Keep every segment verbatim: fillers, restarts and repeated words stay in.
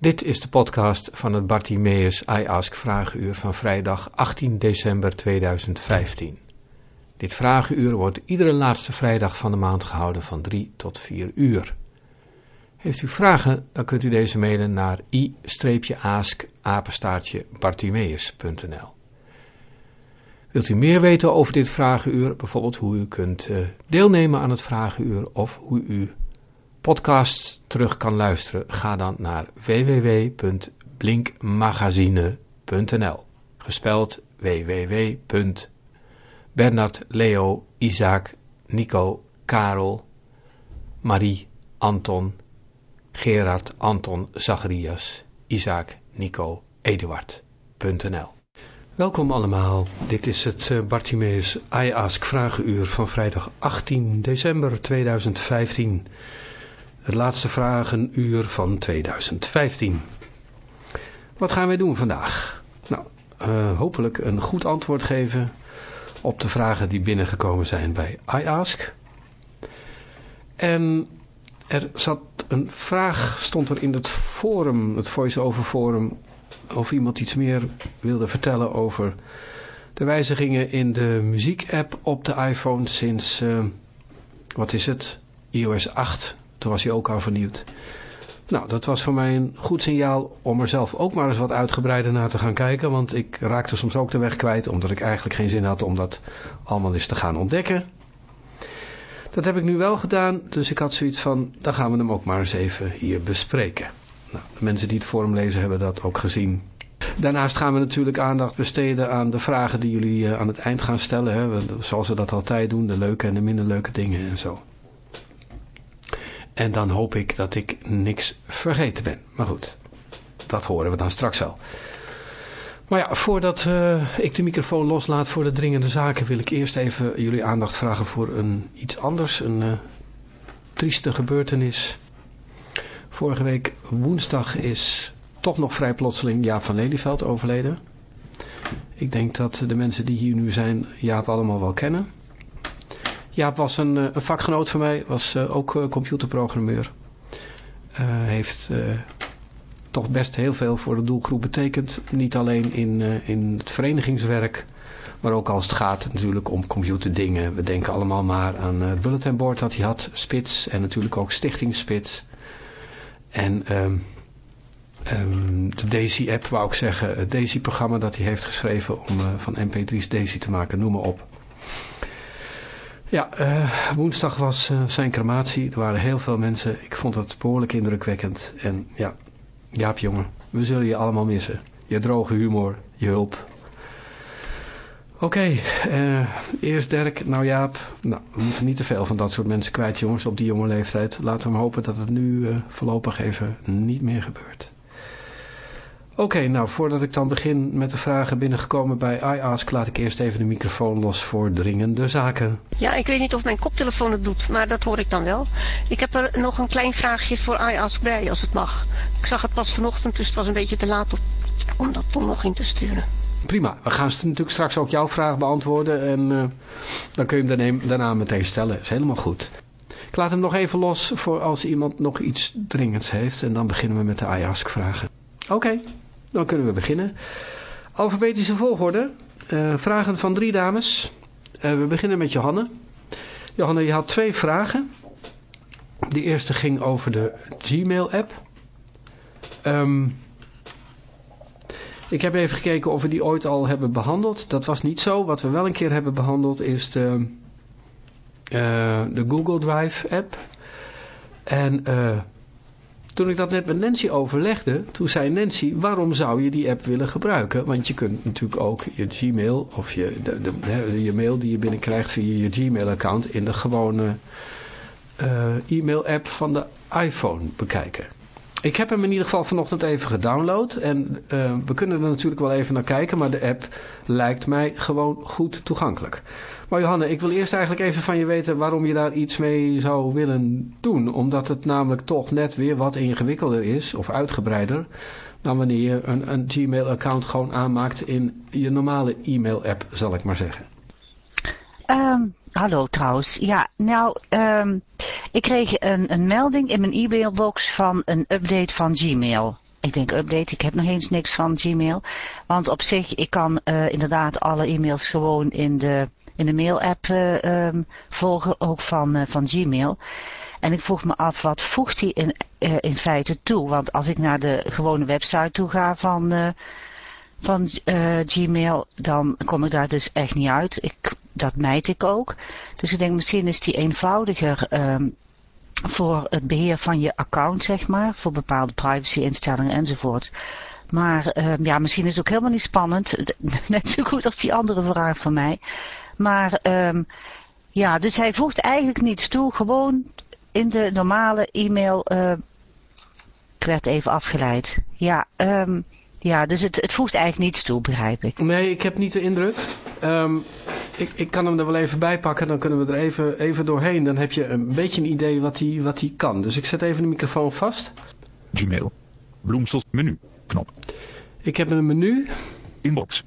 Dit is de podcast van het Bartimeus I Ask Vragenuur van vrijdag achttien december tweeduizend vijftien. Dit vragenuur wordt iedere laatste vrijdag van de maand gehouden van drie tot vier uur. Heeft u vragen, dan kunt u deze mailen naar i-ask apenstaartje bartimeus punt n l. Wilt u meer weten over dit vragenuur, bijvoorbeeld hoe u kunt uh, deelnemen aan het vragenuur of hoe u podcasts terug kan luisteren, ga dan naar w w w punt blinkmagazine punt n l. Gespeld w w w punt bernard leo isaac nico karel marie anton gerard anton zacharias isaac nico eduard punt n l. Welkom allemaal, dit is het uh, Bartimeus I Ask Vragenuur van vrijdag achttien december tweeduizend vijftien. Het laatste vragenuur van tweeduizend vijftien. Wat gaan wij doen vandaag? Nou, uh, hopelijk een goed antwoord geven op de vragen die binnengekomen zijn bij I Ask. En er zat een vraag, stond er in het forum, het voice-over forum, of iemand iets meer wilde vertellen over de wijzigingen in de muziek-app op de iPhone sinds, uh, wat is het, i O S acht. Toen was hij ook al vernieuwd. Nou, dat was voor mij een goed signaal om er zelf ook maar eens wat uitgebreider naar te gaan kijken. Want ik raakte soms ook de weg kwijt, omdat ik eigenlijk geen zin had om dat allemaal eens te gaan ontdekken. Dat heb ik nu wel gedaan, dus ik had zoiets van, dan gaan we hem ook maar eens even hier bespreken. Nou, de mensen die het forum lezen hebben dat ook gezien. Daarnaast gaan we natuurlijk aandacht besteden aan de vragen die jullie uh, aan het eind gaan stellen. Hè, zoals we dat altijd doen, de leuke en de minder leuke dingen en zo. En dan hoop ik dat ik niks vergeten ben. Maar goed, dat horen we dan straks wel. Maar ja, voordat uh, ik de microfoon loslaat voor de dringende zaken, wil ik eerst even jullie aandacht vragen voor een iets anders. Een uh, trieste gebeurtenis. Vorige week woensdag is toch nog vrij plotseling Jaap van Lelyveld overleden. Ik denk dat de mensen die hier nu zijn Jaap allemaal wel kennen. Jaap was een, een vakgenoot van mij, was uh, ook uh, computerprogrammeur. Uh, heeft uh, toch best heel veel voor de doelgroep betekend. Niet alleen in, uh, in het verenigingswerk, maar ook als het gaat natuurlijk om computerdingen. We denken allemaal maar aan uh, het bulletinboard dat hij had, Spits, en natuurlijk ook Stichting Spits. En um, um, de Daisy-app, wou ik zeggen, het Daisy-programma dat hij heeft geschreven om uh, van M P drie's Daisy te maken, noem maar op. Ja, uh, woensdag was uh, zijn crematie. Er waren heel veel mensen. Ik vond het behoorlijk indrukwekkend. En ja, Jaap jongen, we zullen je allemaal missen. Je droge humor, je hulp. Oké, okay, uh, eerst Dirk, nou Jaap. Nou, we moeten niet te veel van dat soort mensen kwijt, jongens, op die jonge leeftijd. Laten we hopen dat het nu uh, voorlopig even niet meer gebeurt. Oké, okay, nou, voordat ik dan begin met de vragen binnengekomen bij I Ask, laat ik eerst even de microfoon los voor dringende zaken. Ja, ik weet niet of mijn koptelefoon het doet, maar dat hoor ik dan wel. Ik heb er nog een klein vraagje voor I Ask bij, als het mag. Ik zag het pas vanochtend, dus het was een beetje te laat om dat toen nog in te sturen. Prima, we gaan natuurlijk straks ook jouw vraag beantwoorden en uh, dan kun je hem daarna meteen stellen. Dat is helemaal goed. Ik laat hem nog even los voor als iemand nog iets dringends heeft en dan beginnen we met de I Ask vragen. Oké. Okay. Dan kunnen we beginnen. Alfabetische volgorde. Uh, vragen van drie dames. Uh, we beginnen met Johanne. Johanne, je had twee vragen. De eerste ging over de Gmail-app. Um, ik heb even gekeken of we die ooit al hebben behandeld. Dat was niet zo. Wat we wel een keer hebben behandeld is de, uh, de Google Drive-app. En Uh, Toen ik dat net met Nancy overlegde, toen zei Nancy, waarom zou je die app willen gebruiken? Want je kunt natuurlijk ook je Gmail of je, de, de, je mail die je binnenkrijgt via je Gmail-account in de gewone uh, e-mail-app van de iPhone bekijken. Ik heb hem in ieder geval vanochtend even gedownload en uh, we kunnen er natuurlijk wel even naar kijken, maar de app lijkt mij gewoon goed toegankelijk. Maar Johanne, ik wil eerst eigenlijk even van je weten waarom je daar iets mee zou willen doen. Omdat het namelijk toch net weer wat ingewikkelder is, of uitgebreider, dan wanneer je een, een Gmail-account gewoon aanmaakt in je normale e-mail-app, zal ik maar zeggen. Um, hallo trouwens. Ja, nou, um, ik kreeg een, een melding in mijn e-mailbox van een update van Gmail. ik denk update, ik heb nog eens niks van Gmail. Want op zich, ik kan uh, inderdaad alle e-mails gewoon in de, in de mail-app uh, um, volgen, ook van, uh, van Gmail. En ik vroeg me af, wat voegt hij in, uh, in feite toe? Want als ik naar de gewone website toe ga van, uh, van uh, Gmail, dan kom ik daar dus echt niet uit. Ik, dat mijd ik ook. Dus ik denk, misschien is die eenvoudiger um, voor het beheer van je account, zeg maar. Voor bepaalde privacy-instellingen enzovoort. Maar um, ja, misschien is het ook helemaal niet spannend. Net zo goed als die andere vraag van mij. Maar um, ja, dus hij voegt eigenlijk niets toe. Gewoon in de normale e-mail. Uh, ik werd even afgeleid. Ja, um, ja dus het, het voegt eigenlijk niets toe, begrijp ik. Nee, ik heb niet de indruk. Um, ik, ik kan hem er wel even bij pakken. Dan kunnen we er even, even doorheen. Dan heb je een beetje een idee wat hij wat hij kan. Dus ik zet even de microfoon vast. Gmail. Bloemsels menu. Knop. Ik heb een menu. Inbox.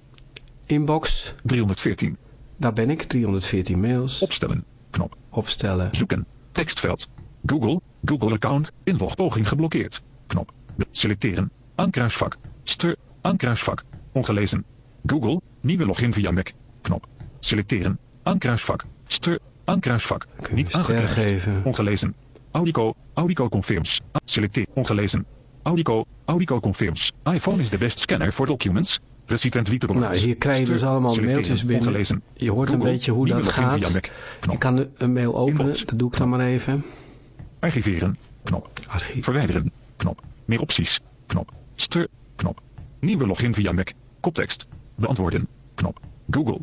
Inbox. driehonderdveertien. Daar ben ik. driehonderdveertien mails. Opstellen. Knop. Opstellen. Zoeken. Tekstveld. Google. Google account. Inlogpoging geblokkeerd. Knop. Selecteren. Aankruisvak. Stir. Aankruisvak. Ongelezen. Google. Nieuwe login via Mac. Knop. Selecteren. Aankruisvak. Stir. Aankruisvak. Niet aangekruist. Ongelezen. Audico. Audico confirms. Selecteer. Ongelezen. Audico. Audico confirms. iPhone is de best scanner voor documents. Receipt and readable. Nou, hier krijg je dus allemaal mailtjes binnen. Ongelezen. Je hoort Google, een beetje hoe dat gaat. Je kan een mail openen. Inbox. Dat doe ik dan maar even. Archiveren. Knop. Archief. Verwijderen. Knop. Meer opties. Knop. Stir. Knop. Nieuwe login via Mac. Koptekst. Beantwoorden. Knop. Google.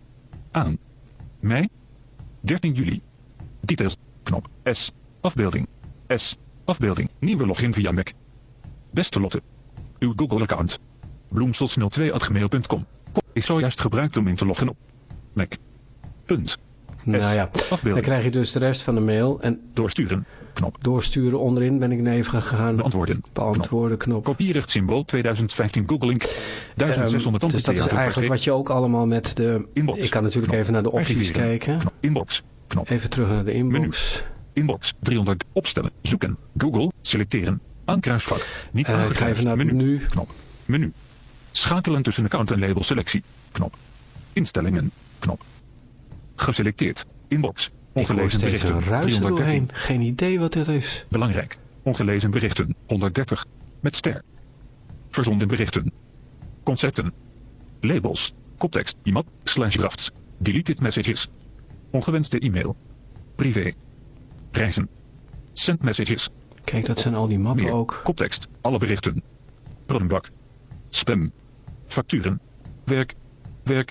Aan. Mei. dertien juli. Details. Knop. S. Afbeelding. S. Afbeelding. Nieuwe login via Mac. Beste Lotte. Uw Google-account. bloemsels nul twee at gmail punt com. Is zojuist gebruikt om in te loggen op Mac. Punt. Nou ja, dan krijg je dus de rest van de mail. En doorsturen. Knop. Doorsturen onderin ben ik naar even gegaan. Beantwoorden. Beantwoorden knop. Kopierechtssymbool tweeduizend vijftien Google Link. duizend Um, dus dat is eigenlijk wat je ook allemaal met de... Inbox. Ik kan natuurlijk Knop. even naar de opties kijken. Knop. Inbox. Knop. Even terug naar de inbox. Menu. Inbox. driehonderd. Opstellen. Zoeken. Google. Selecteren. Aankruisvak. Niet uh, aangekruist. Ik ga even naar menu. menu. Knop. Menu. Schakelen tussen account en label selectie. Knop. Instellingen. Knop. Geselecteerd. Inbox. Ongelezen berichten. Een ruis doorheen. Geen idee wat dit is. Belangrijk. Ongelezen berichten. honderddertig. Met ster. Verzonden berichten. Concepten. Labels. Koptekst. Iemand. Slash drafts. Deleted messages. Ongewenste e-mail. Privé. Reizen. Send messages. Kijk, dat zijn al die mappen Meer. ook. Koptekst. Alle berichten. Prullenbak. Spam. Facturen. Werk. Werk.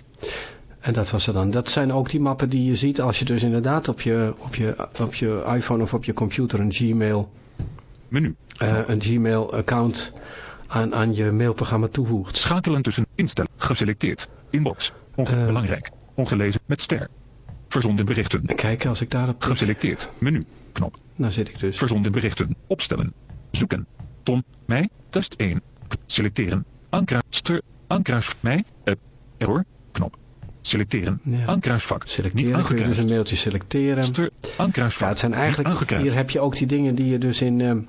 En dat was er dan. Dat zijn ook die mappen die je ziet als je dus inderdaad op je, op je, op je iPhone of op je computer een Gmail, Menu. Uh, een Gmail account aan, aan je mailprogramma toevoegt. Schakelen tussen instellen. Geselecteerd. Inbox. Onge uh, belangrijk. Ongelezen. Met ster. Verzonden berichten. Kijk, als ik daarop klik. Geselecteerd. Menu. Knop. Nou zit ik dus. Verzonden berichten. Opstellen. Zoeken. Tom. Mij. Test één. Selecteren. Aankruis. Stir. Aankruis. Mij. App. Error. Knop. Selecteren. Ja. Aankruisvak. Selecteren. Kun je dus een mailtje selecteren. Stir. Aankruisvak. Ja, het zijn eigenlijk... Hier heb je ook die dingen die je dus in... Um,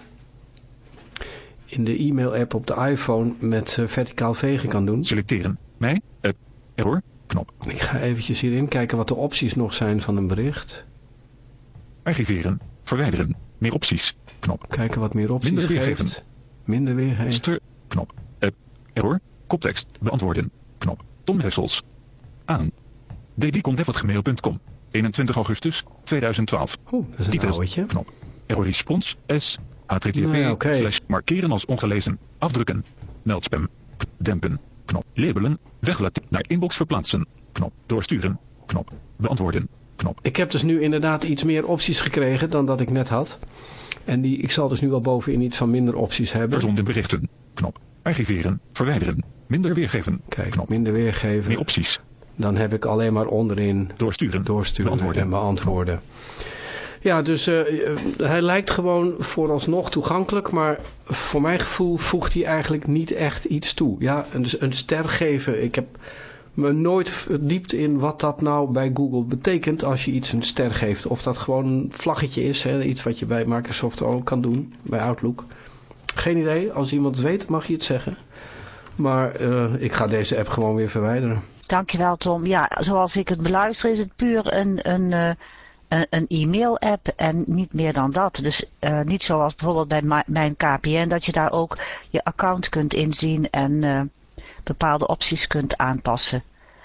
in de e-mail app op de iPhone met uh, verticaal vegen kan doen. Selecteren. Mij. App. Error. Knop. Ik ga eventjes hierin kijken wat de opties nog zijn van een bericht. Archiveren. Verwijderen. Meer opties. Knop. Kijken wat meer opties Minder weergeven. Geeft. Minder weergeven. Stir. Knop. App. Error. Koptekst. Beantwoorden. Knop. Tom Hessels. Aan. d d contact at gmail punt com. eenentwintig augustus tweeduizend twaalf. Oeh, dat is een Titels. ouwtje. Knop. Error response. S. H T T P. Nee, okay. Slash. Markeren als ongelezen. Afdrukken. Meldspam. Dempen. Knop. Labelen. Weglaten. Naar inbox verplaatsen. Knop. Doorsturen. Knop. Beantwoorden. Knop. Ik heb dus nu inderdaad iets meer opties gekregen dan dat ik net had. En die, ik zal dus nu wel bovenin iets van minder opties hebben. Verzonden berichten. Knop. Archiveren. Verwijderen. Minder weergeven. Kijk, knop. Minder weergeven. Meer opties. Dan heb ik alleen maar onderin doorsturen, doorsturen beantwoorden. en beantwoorden. Ja, dus uh, hij lijkt gewoon vooralsnog toegankelijk, maar voor mijn gevoel voegt hij eigenlijk niet echt iets toe. Ja, een, een ster geven. Ik heb me nooit verdiept in wat dat nou bij Google betekent als je iets een ster geeft. Of dat gewoon een vlaggetje is, hè, iets wat je bij Microsoft ook kan doen, bij Outlook. Geen idee. Als iemand het weet, mag je het zeggen. Maar uh, ik ga deze app gewoon weer verwijderen. Dankjewel, Tom. Ja, zoals ik het beluister is het puur een, een, uh, een, een e-mail-app en niet meer dan dat. Dus uh, niet zoals bijvoorbeeld bij my, mijn K P N, dat je daar ook je account kunt inzien en uh, bepaalde opties kunt aanpassen.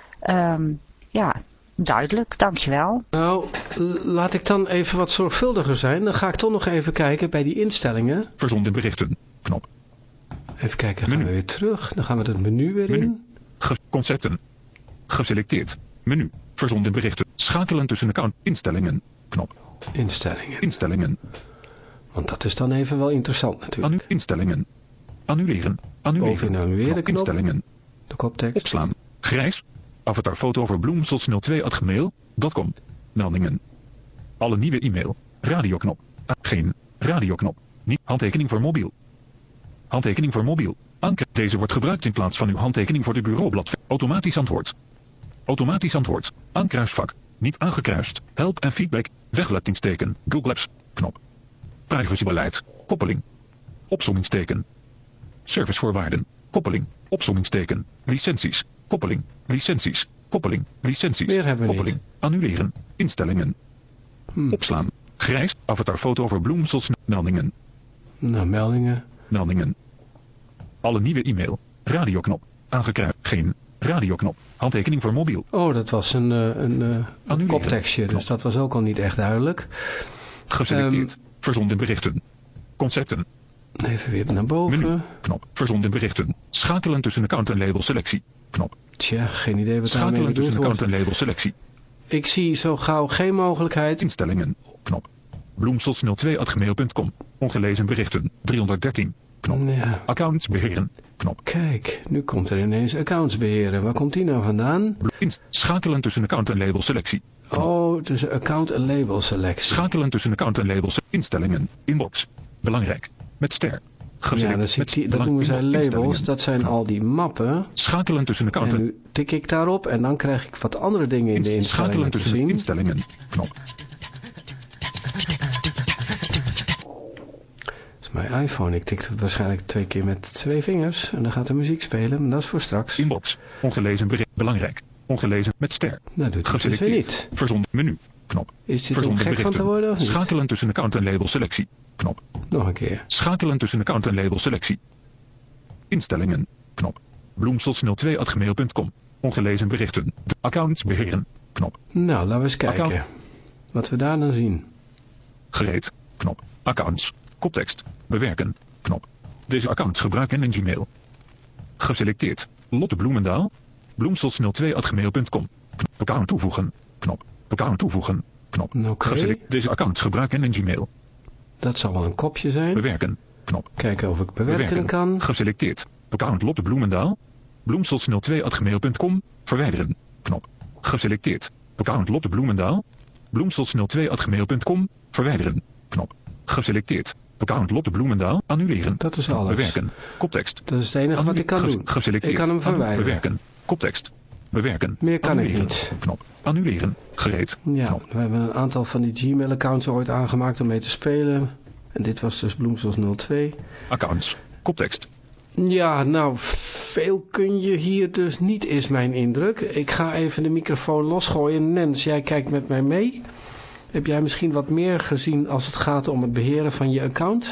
Um, ja, duidelijk. Dankjewel. Nou, laat ik dan even wat zorgvuldiger zijn. Dan ga ik toch nog even kijken bij die instellingen. Verzonden berichten. Knop. Even kijken, gaan menu. we weer terug. Dan gaan we het menu weer menu. in. Ge concepten. Geselecteerd. Menu. Verzonden berichten. Schakelen tussen account. Instellingen. Knop. Instellingen. Instellingen. Want dat is dan even wel interessant natuurlijk. Anu instellingen. Annuleren. Annuleren. Bovenin annuleren knop. Instellingen. De koptekst. Opslaan. Grijs. Avatarfoto over bloemsels nul twee at gmail punt com. Meldingen. Alle nieuwe e-mail. Radioknop. Geen. Radioknop. Niet. Handtekening voor mobiel. Handtekening voor mobiel. Anker. Deze wordt gebruikt in plaats van uw handtekening voor de bureaublad. Automatisch antwoord. Automatisch antwoord. Aankruisvak. Niet aangekruist. Help en feedback. Weglatingsteken. Google Apps. Knop. Privacybeleid. Koppeling. Opsommingsteken. Servicevoorwaarden. Koppeling. Opsommingsteken. Licenties. Koppeling. Licenties. Koppeling. Licenties. Meer hebben we Koppeling. niet. Annuleren. Instellingen. Hmm. Opslaan. Grijs. Avatarfoto over bloemsels. Meldingen. Nou, meldingen. Meldingen. Alle nieuwe e-mail. Radioknop. Aangekruist. Geen. Radioknop. Handtekening voor mobiel. Oh, dat was een, uh, een, uh, een koptekstje. Dus dat was ook al niet echt duidelijk. Geselecteerd. Um, Verzonden berichten. Concepten. Even weer naar boven. Menu. Knop. Verzonden berichten. Schakelen tussen account en label selectie. Knop. Tja, geen idee wat Schakelen daarmee bedoeld tussen account wordt. en label selectie. Ik zie zo gauw geen mogelijkheid. Instellingen. Knop. Bloemsels nul twee at gmail punt com. Ongelezen berichten. driehonderddertien. Knop. Ja. Accounts beheren. Knop. Kijk, nu komt er ineens accounts beheren. Waar komt die nou vandaan? Inst Schakelen tussen account en label selectie. Knop. Oh, tussen account en label selectie. Schakelen tussen account en label selectie. Instellingen. Inbox. Belangrijk. Met ster. Ja, dat, ziet die, dat noemen zij labels. Dat zijn al die mappen. Schakelen tussen account en... En nu tik ik daarop en dan krijg ik wat andere dingen in de instellingen Schakelen te tussen zien. instellingen. Knop. Dat is mijn iPhone. Ik tik het waarschijnlijk twee keer met twee vingers. En dan gaat de muziek spelen. Maar dat is voor straks. Inbox. Ongelezen bericht. Belangrijk. Ongelezen met ster. Dat doet het dus weer niet. Verzonden menu. Knop. Is dit om gek van te worden of niet? Schakelen tussen account en label selectie. Knop. Nog een keer. Schakelen tussen account en label selectie. Instellingen. Knop. Bloemsels nul twee at gmail punt com. Ongelezen berichten. De accounts beheren. Knop. Nou, laten we eens kijken. Account. Wat we daar dan zien. Gereed. Knop. Accounts. Koptekst. Bewerken. Knop. Deze accounts gebruiken in Gmail. Geselecteerd. Lotte Bloemendaal. Bloemsels nul twee at gmail punt com. Account toevoegen. Knop. Account toevoegen. Knop. Oké. Deze accounts gebruiken in Gmail. Dat zal wel een kopje zijn. Bewerken. Knop. Kijken of ik bewerken, bewerken kan. Geselecteerd. Account Lotte Bloemendaal. Bloemsels nul twee at gmail punt com. Verwijderen. Knop. Geselecteerd. Account Lotte Bloemendaal. Bloemsels nul twee at gmail punt com. Verwijderen. Knop. Geselecteerd. Account Lotte Bloemendaal. Annuleren. Dat is alles. Bewerken. Koptekst. Dat is het enige wat ik kan doen. Geselecteerd. Ik kan hem verwijderen. Bewerken. Koptekst. Bewerken. Meer kan Annuleren. ik niet. Knop. Annuleren. Gereed. Ja, Knop. we hebben een aantal van die Gmail accounts ooit aangemaakt om mee te spelen. En dit was dus Bloemsels nul twee. Accounts. Koptekst. Ja, nou, veel kun je hier dus niet, is mijn indruk. Ik ga even de microfoon losgooien. Nens, jij kijkt met mij mee. Heb jij misschien wat meer gezien als het gaat om het beheren van je account?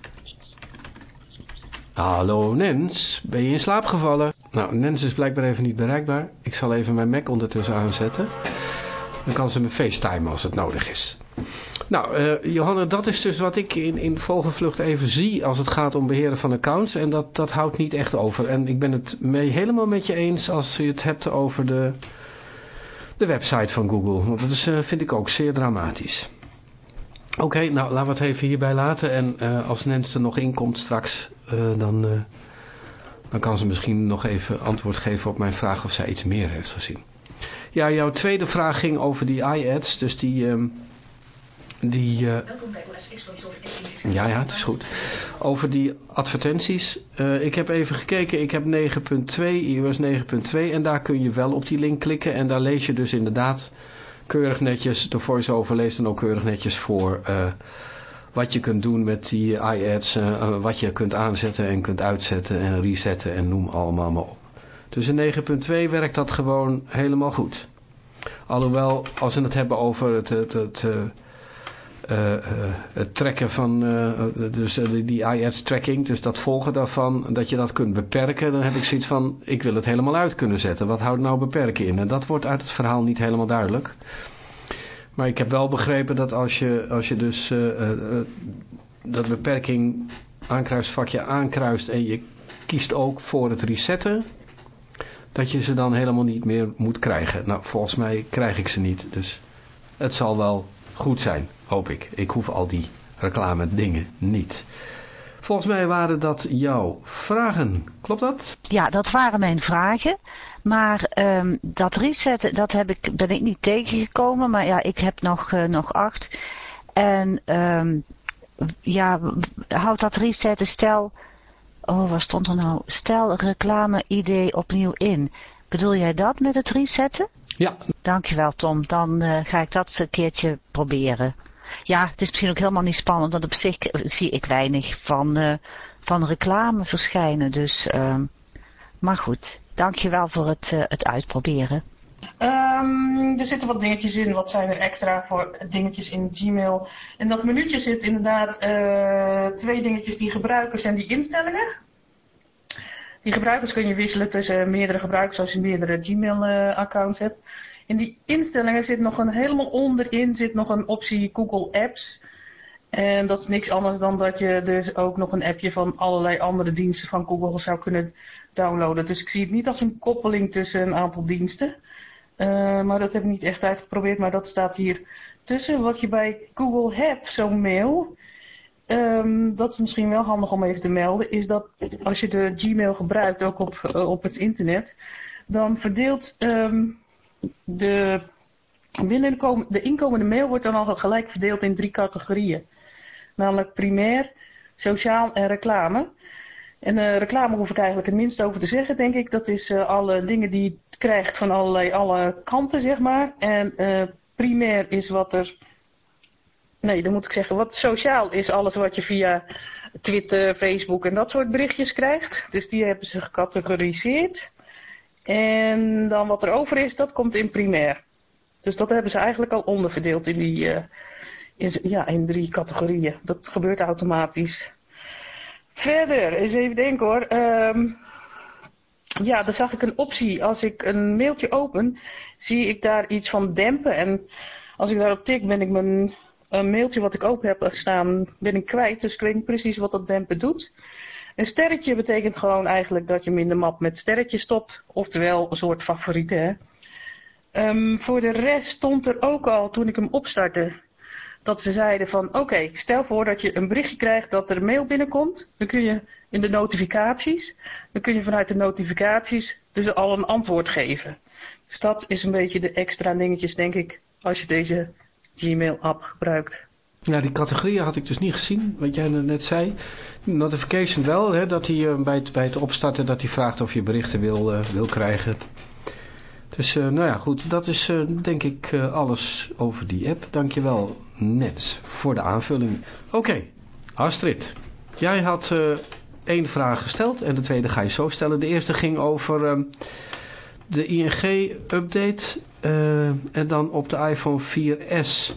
Hallo Nens, ben je in slaap gevallen? Nou, Nens is blijkbaar even niet bereikbaar. Ik zal even mijn Mac ondertussen aanzetten. Dan kan ze me facetimen als het nodig is. Nou, uh, Johanna, dat is dus wat ik in, in vogelvlucht even zie als het gaat om beheren van accounts. En dat, dat houdt niet echt over. En ik ben het mee, helemaal met je eens als je het hebt over de, de website van Google. Want dat is, uh, vind ik ook zeer dramatisch. Oké, okay, nou laten we het even hierbij laten. En uh, als Nens er nog in komt straks, uh, dan, uh, dan kan ze misschien nog even antwoord geven op mijn vraag of zij iets meer heeft gezien. Ja, jouw tweede vraag ging over die iAds, dus die... Um, Die, uh, ja, ja, het is goed. Over die advertenties. Uh, ik heb even gekeken, ik heb negen punt twee, iOS negen punt twee en daar kun je wel op die link klikken. En daar lees je dus inderdaad keurig netjes, de voice-over leest dan ook keurig netjes voor uh, wat je kunt doen met die iAds, uh, wat je kunt aanzetten en kunt uitzetten en resetten en noem allemaal maar op. Dus in negen punt twee werkt dat gewoon helemaal goed. Alhoewel, als we het hebben over het, het, het, uh, uh, uh, het trekken van, uh, dus uh, die iAds tracking, dus dat volgen daarvan, dat je dat kunt beperken, dan heb ik zoiets van, ik wil het helemaal uit kunnen zetten. Wat houdt nou beperken in? En dat wordt uit het verhaal niet helemaal duidelijk. Maar ik heb wel begrepen dat als je, als je dus uh, uh, dat beperking aankruisvakje aankruist en je kiest ook voor het resetten, dat je ze dan helemaal niet meer moet krijgen. Nou, volgens mij krijg ik ze niet, dus het zal wel goed zijn, hoop ik. Ik hoef al die reclame dingen niet. Volgens mij waren dat jouw vragen, klopt dat? Ja, dat waren mijn vragen. Maar um, dat resetten, dat heb ik, ben ik niet tegengekomen. Maar ja, ik heb nog, uh, nog acht. En um, ja, houdt dat resetten, stel... Oh, waar stond er nou? Stel reclame-I D opnieuw in. Bedoel jij dat met het resetten? Ja. Dankjewel Tom, dan uh, ga ik dat een keertje proberen. Ja, het is misschien ook helemaal niet spannend, want op zich zie ik weinig van, uh, van reclame verschijnen. Dus, uh, maar goed, dankjewel voor het, uh, het uitproberen. Um, er zitten wat dingetjes in, wat zijn er extra voor dingetjes in Gmail. In dat menuutje zit inderdaad uh, twee dingetjes die gebruikers en die instellingen. Die gebruikers kun je wisselen tussen meerdere gebruikers als je meerdere Gmail uh, accounts hebt. In die instellingen zit nog een helemaal onderin zit nog een optie Google Apps. En dat is niks anders dan dat je dus ook nog een appje van allerlei andere diensten van Google zou kunnen downloaden. Dus ik zie het niet als een koppeling tussen een aantal diensten. Uh, maar dat heb ik niet echt uitgeprobeerd, maar dat staat hier tussen. Wat je bij Google hebt, zo'n mail, um, dat is misschien wel handig om even te melden, is dat als je de Gmail gebruikt, ook op, uh, op het internet, dan verdeelt um, de, binnenkom, de inkomende mail wordt dan al gelijk verdeeld in drie categorieën. Namelijk primair, sociaal en reclame. En uh, reclame hoef ik eigenlijk het minst over te zeggen, denk ik. Dat is uh, alle dingen die je krijgt van allerlei, alle kanten, zeg maar. En uh, primair is wat er... Nee, dan moet ik zeggen, wat sociaal is alles wat je via Twitter, Facebook en dat soort berichtjes krijgt. Dus die hebben ze gecategoriseerd. En dan wat er over is, dat komt in primair. Dus dat hebben ze eigenlijk al onderverdeeld in die... Uh, in, ja, in drie categorieën. Dat gebeurt automatisch. Verder, eens even denken hoor. Um, ja, dan zag ik een optie. Als ik een mailtje open, zie ik daar iets van dempen. En als ik daarop tik, ben ik mijn een mailtje wat ik open heb staan, ben ik kwijt. Dus ik weet niet precies wat dat dempen doet. Een sterretje betekent gewoon eigenlijk dat je hem in de map met sterretjes stopt. Oftewel een soort favorieten. Hè? Um, voor de rest stond er ook al, toen ik hem opstartte, dat ze zeiden van, oké, okay, stel voor dat je een berichtje krijgt dat er een mail binnenkomt. Dan kun je in de notificaties, dan kun je vanuit de notificaties dus al een antwoord geven. Dus dat is een beetje de extra dingetjes, denk ik, als je deze Gmail-app gebruikt. Ja, die categorieën had ik dus niet gezien, wat jij net zei. Notification wel, hè, dat hij uh, bij, het, bij het opstarten dat hij vraagt of je berichten wil, uh, wil krijgen. Dus uh, nou ja, goed, dat is uh, denk ik uh, alles over die app. Dankjewel, Nets, voor de aanvulling. Oké, okay, Astrid, jij had uh, één vraag gesteld en de tweede ga je zo stellen. De eerste ging over uh, de I N G-update uh, en dan op de iPhone vier S.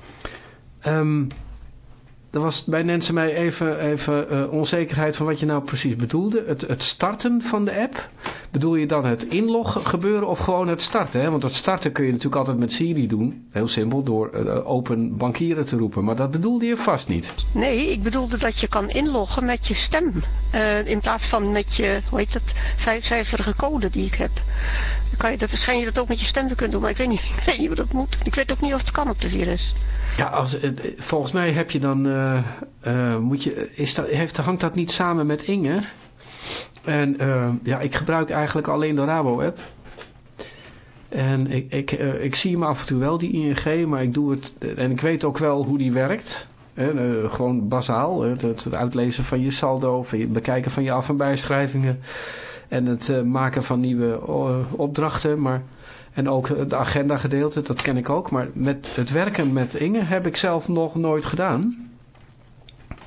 Um, er was bij Nancy mij even, even uh, onzekerheid van wat je nou precies bedoelde. Het, het starten van de app. Bedoel je dan het inloggen gebeuren of gewoon het starten? Hè? Want het starten kun je natuurlijk altijd met Siri doen. Heel simpel, door uh, open bankieren te roepen. Maar dat bedoelde je vast niet. Nee, ik bedoelde dat je kan inloggen met je stem. Uh, in plaats van met je, hoe heet dat, vijfcijferige code die ik heb. Dan kan je dat, schijn je dat ook met je stem te kunnen doen. Maar ik weet niet, ik weet niet hoe dat moet. Ik weet ook niet of het kan op de vier S. Ja, als, volgens mij heb je dan, uh, uh, moet je, is dat, heeft, hangt dat niet samen met Inge? En uh, ja, ik gebruik eigenlijk alleen de Rabo-app. En ik, ik, uh, ik zie hem af en toe wel, die I N G, maar ik doe het, en ik weet ook wel hoe die werkt. Hè, uh, gewoon bazaal, het, het uitlezen van je saldo, van je bekijken van je af- en bijschrijvingen. En het uh, maken van nieuwe uh, opdrachten, maar... En ook het agenda gedeelte, dat ken ik ook. Maar met het werken met Inge heb ik zelf nog nooit gedaan.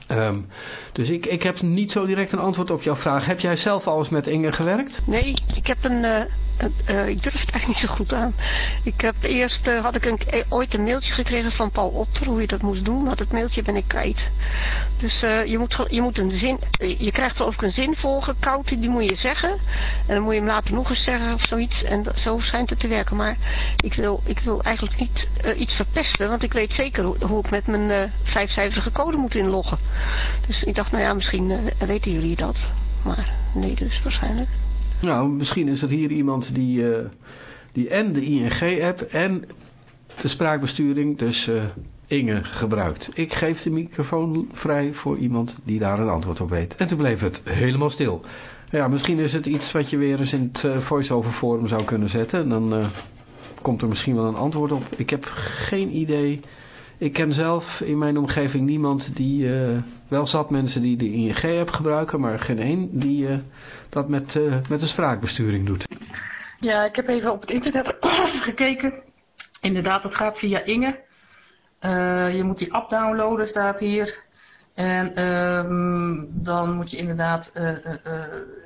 Um, dus ik, ik heb niet zo direct een antwoord op jouw vraag. Heb jij zelf al eens met Inge gewerkt? Nee, ik heb een... Uh, een uh, ik durf het eigenlijk niet zo goed aan. Ik heb eerst... Uh, had ik een, uh, ooit een mailtje gekregen van Paul Otter, hoe je dat moest doen. Maar dat mailtje ben ik kwijt. Dus uh, je, moet, je moet een zin... Uh, je krijgt geloof ik een zin volgekoud, die moet je zeggen. En dan moet je hem later nog eens zeggen of zoiets. En dat, zo schijnt het te werken. Maar ik wil, ik wil eigenlijk niet uh, iets verpesten. Want ik weet zeker hoe, hoe ik met mijn uh, vijfcijferige code moet inloggen. Dus ik dacht, nou ja, misschien uh, weten jullie dat. Maar nee dus, waarschijnlijk. Nou, misschien is er hier iemand die, uh, die en de I N G-app en de spraakbesturing, dus uh, Inge, gebruikt. Ik geef de microfoon vrij voor iemand die daar een antwoord op weet. En toen bleef het helemaal stil. Ja, misschien is het iets wat je weer eens in het uh, voice-over forum zou kunnen zetten. En dan uh, komt er misschien wel een antwoord op. Ik heb geen idee... Ik ken zelf in mijn omgeving niemand die, uh, wel zat mensen die de I N G-app gebruiken, maar geen één die uh, dat met, uh, met de spraakbesturing doet. Ja, ik heb even op het internet gekeken. Inderdaad, het gaat via Inge. Uh, je moet die app downloaden, staat hier. En um, dan moet je inderdaad uh, uh, uh,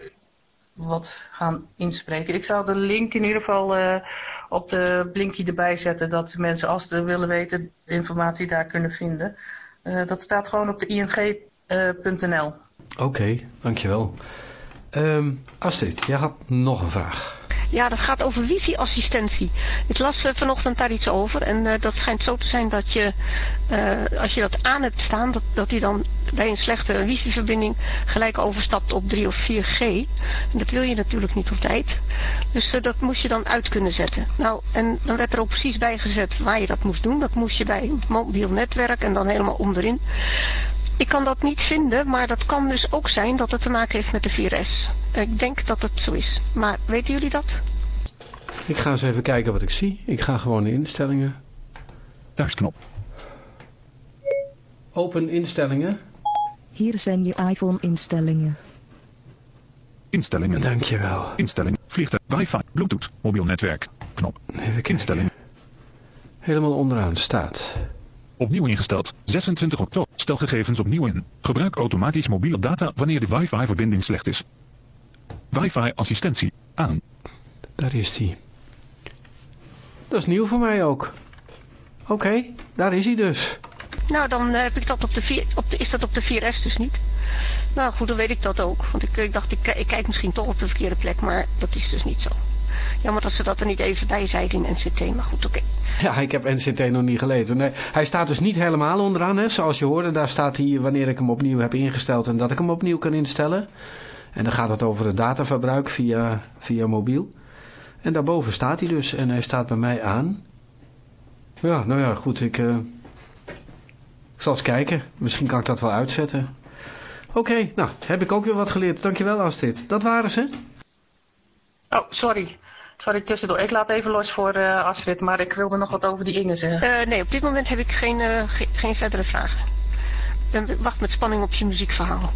wat gaan inspreken. Ik zou de link in ieder geval uh, op de blinkie erbij zetten, dat mensen als ze willen weten de informatie daar kunnen vinden. Uh, dat staat gewoon op de I N G punt N L. Oké, okay, dankjewel. Um, Astrid, jij had nog een vraag. Ja, dat gaat over wifi-assistentie. Ik las uh, vanochtend daar iets over en uh, dat schijnt zo te zijn dat je, uh, als je dat aan hebt staan, dat, dat die dan bij een slechte wifi-verbinding gelijk overstapt op drie of vier G. En dat wil je natuurlijk niet altijd. Dus uh, dat moest je dan uit kunnen zetten. Nou, en dan werd er ook precies bij gezet waar je dat moest doen. Dat moest je bij een mobiel netwerk en dan helemaal onderin. Ik kan dat niet vinden, maar dat kan dus ook zijn dat het te maken heeft met de vier S. Ik denk dat het zo is. Maar weten jullie dat? Ik ga eens even kijken wat ik zie. Ik ga gewoon in instellingen. Thuisknop. Open instellingen. Hier zijn je iPhone instellingen. Instellingen. Dankjewel. Instellingen. Vliegtuig. Wifi. Bluetooth. Mobiel netwerk. Knop. Even instellingen. Helemaal onderaan staat... Opnieuw ingesteld. zesentwintig oktober. Stel gegevens opnieuw in. Gebruik automatisch mobiele data wanneer de wifi-verbinding slecht is. Wifi-assistentie. Aan. Daar is die. Dat is nieuw voor mij ook. Oké, okay, daar is hij dus. Nou, dan uh, heb ik dat op de vier, op de, is dat op de vier S dus niet. Nou goed, dan weet ik dat ook. Want ik, ik dacht, ik, ik kijk misschien toch op de verkeerde plek, maar dat is dus niet zo. Jammer dat ze dat er niet even bij zeiden in N C T, maar goed, oké. Okay. Ja, ik heb N C T nog niet gelezen. Nee, hij staat dus niet helemaal onderaan, hè. Zoals je hoorde, daar staat hij wanneer ik hem opnieuw heb ingesteld en dat ik hem opnieuw kan instellen. En dan gaat het over het dataverbruik via, via mobiel. En daarboven staat hij dus en hij staat bij mij aan. Ja, nou ja, goed, ik, uh, ik zal eens kijken. Misschien kan ik dat wel uitzetten. Oké, okay, nou, heb ik ook weer wat geleerd. Dankjewel, Astrid. Dat waren ze. Oh, sorry. Sorry, tussendoor. Ik laat even los voor uh, Astrid, maar ik wilde nog wat over die Inge zeggen. Uh, nee, op dit moment heb ik geen, uh, ge geen verdere vragen. Ik wacht met spanning op je muziekverhaal.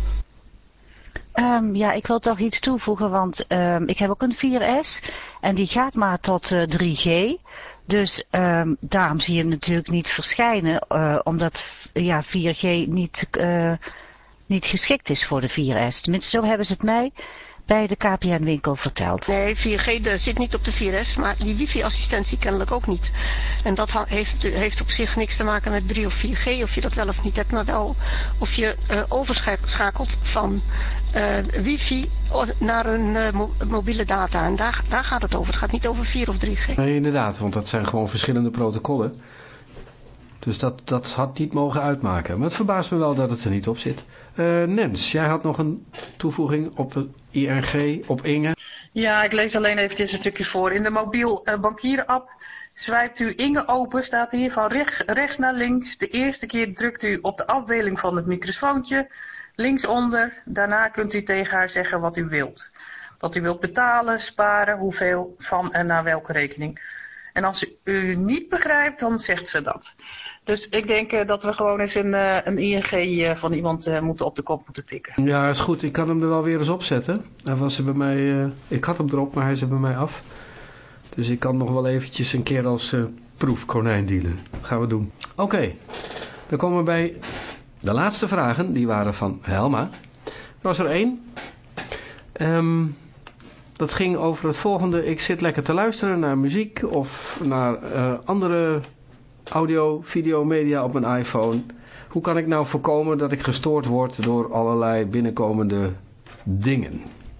Um, ja, ik wil toch iets toevoegen, want um, ik heb ook een vier S en die gaat maar tot uh, drie G. Dus um, daarom zie je hem natuurlijk niet verschijnen, uh, omdat ja, vier G niet, uh, niet geschikt is voor de vier S. Tenminste, zo hebben ze het mij bij de K P N-winkel verteld. Nee, vier G de, zit niet op de vier S, maar die wifi-assistentie kennelijk ook niet. En dat heeft, heeft op zich niks te maken met drie of vier G, of je dat wel of niet hebt, maar wel of je uh, overschakelt van uh, wifi naar een uh, mo mobiele data. En daar, daar gaat het over. Het gaat niet over vier of drie G. Nee, inderdaad, want dat zijn gewoon verschillende protocollen. Dus dat, dat had niet mogen uitmaken. Maar het verbaast me wel dat het er niet op zit. Uh, Nens, jij had nog een toevoeging op I N G, op Inge. Ja, ik lees alleen eventjes een stukje voor. In de mobiel uh, bankieren app swipt u Inge open, staat hier van rechts, rechts naar links. De eerste keer drukt u op de afbeelding van het microfoontje. Linksonder, daarna kunt u tegen haar zeggen wat u wilt. Dat u wilt betalen, sparen, hoeveel, van en naar welke rekening. En als u niet begrijpt, dan zegt ze dat. Dus ik denk uh, dat we gewoon eens een, uh, een I N G uh, van iemand uh, moeten op de kop moeten tikken. Ja, is goed. Ik kan hem er wel weer eens opzetten. Hij was er bij mij, uh, ik had hem erop, maar hij is er bij mij af. Dus ik kan nog wel eventjes een keer als uh, proefkonijn dealen. Dat gaan we doen. Oké, okay. Dan komen we bij de laatste vragen, die waren van Helma. Er was er één. Um, dat ging over het volgende. Ik zit lekker te luisteren naar muziek of naar uh, andere audio, video, media op mijn iPhone. Hoe kan ik nou voorkomen dat ik gestoord word door allerlei binnenkomende dingen?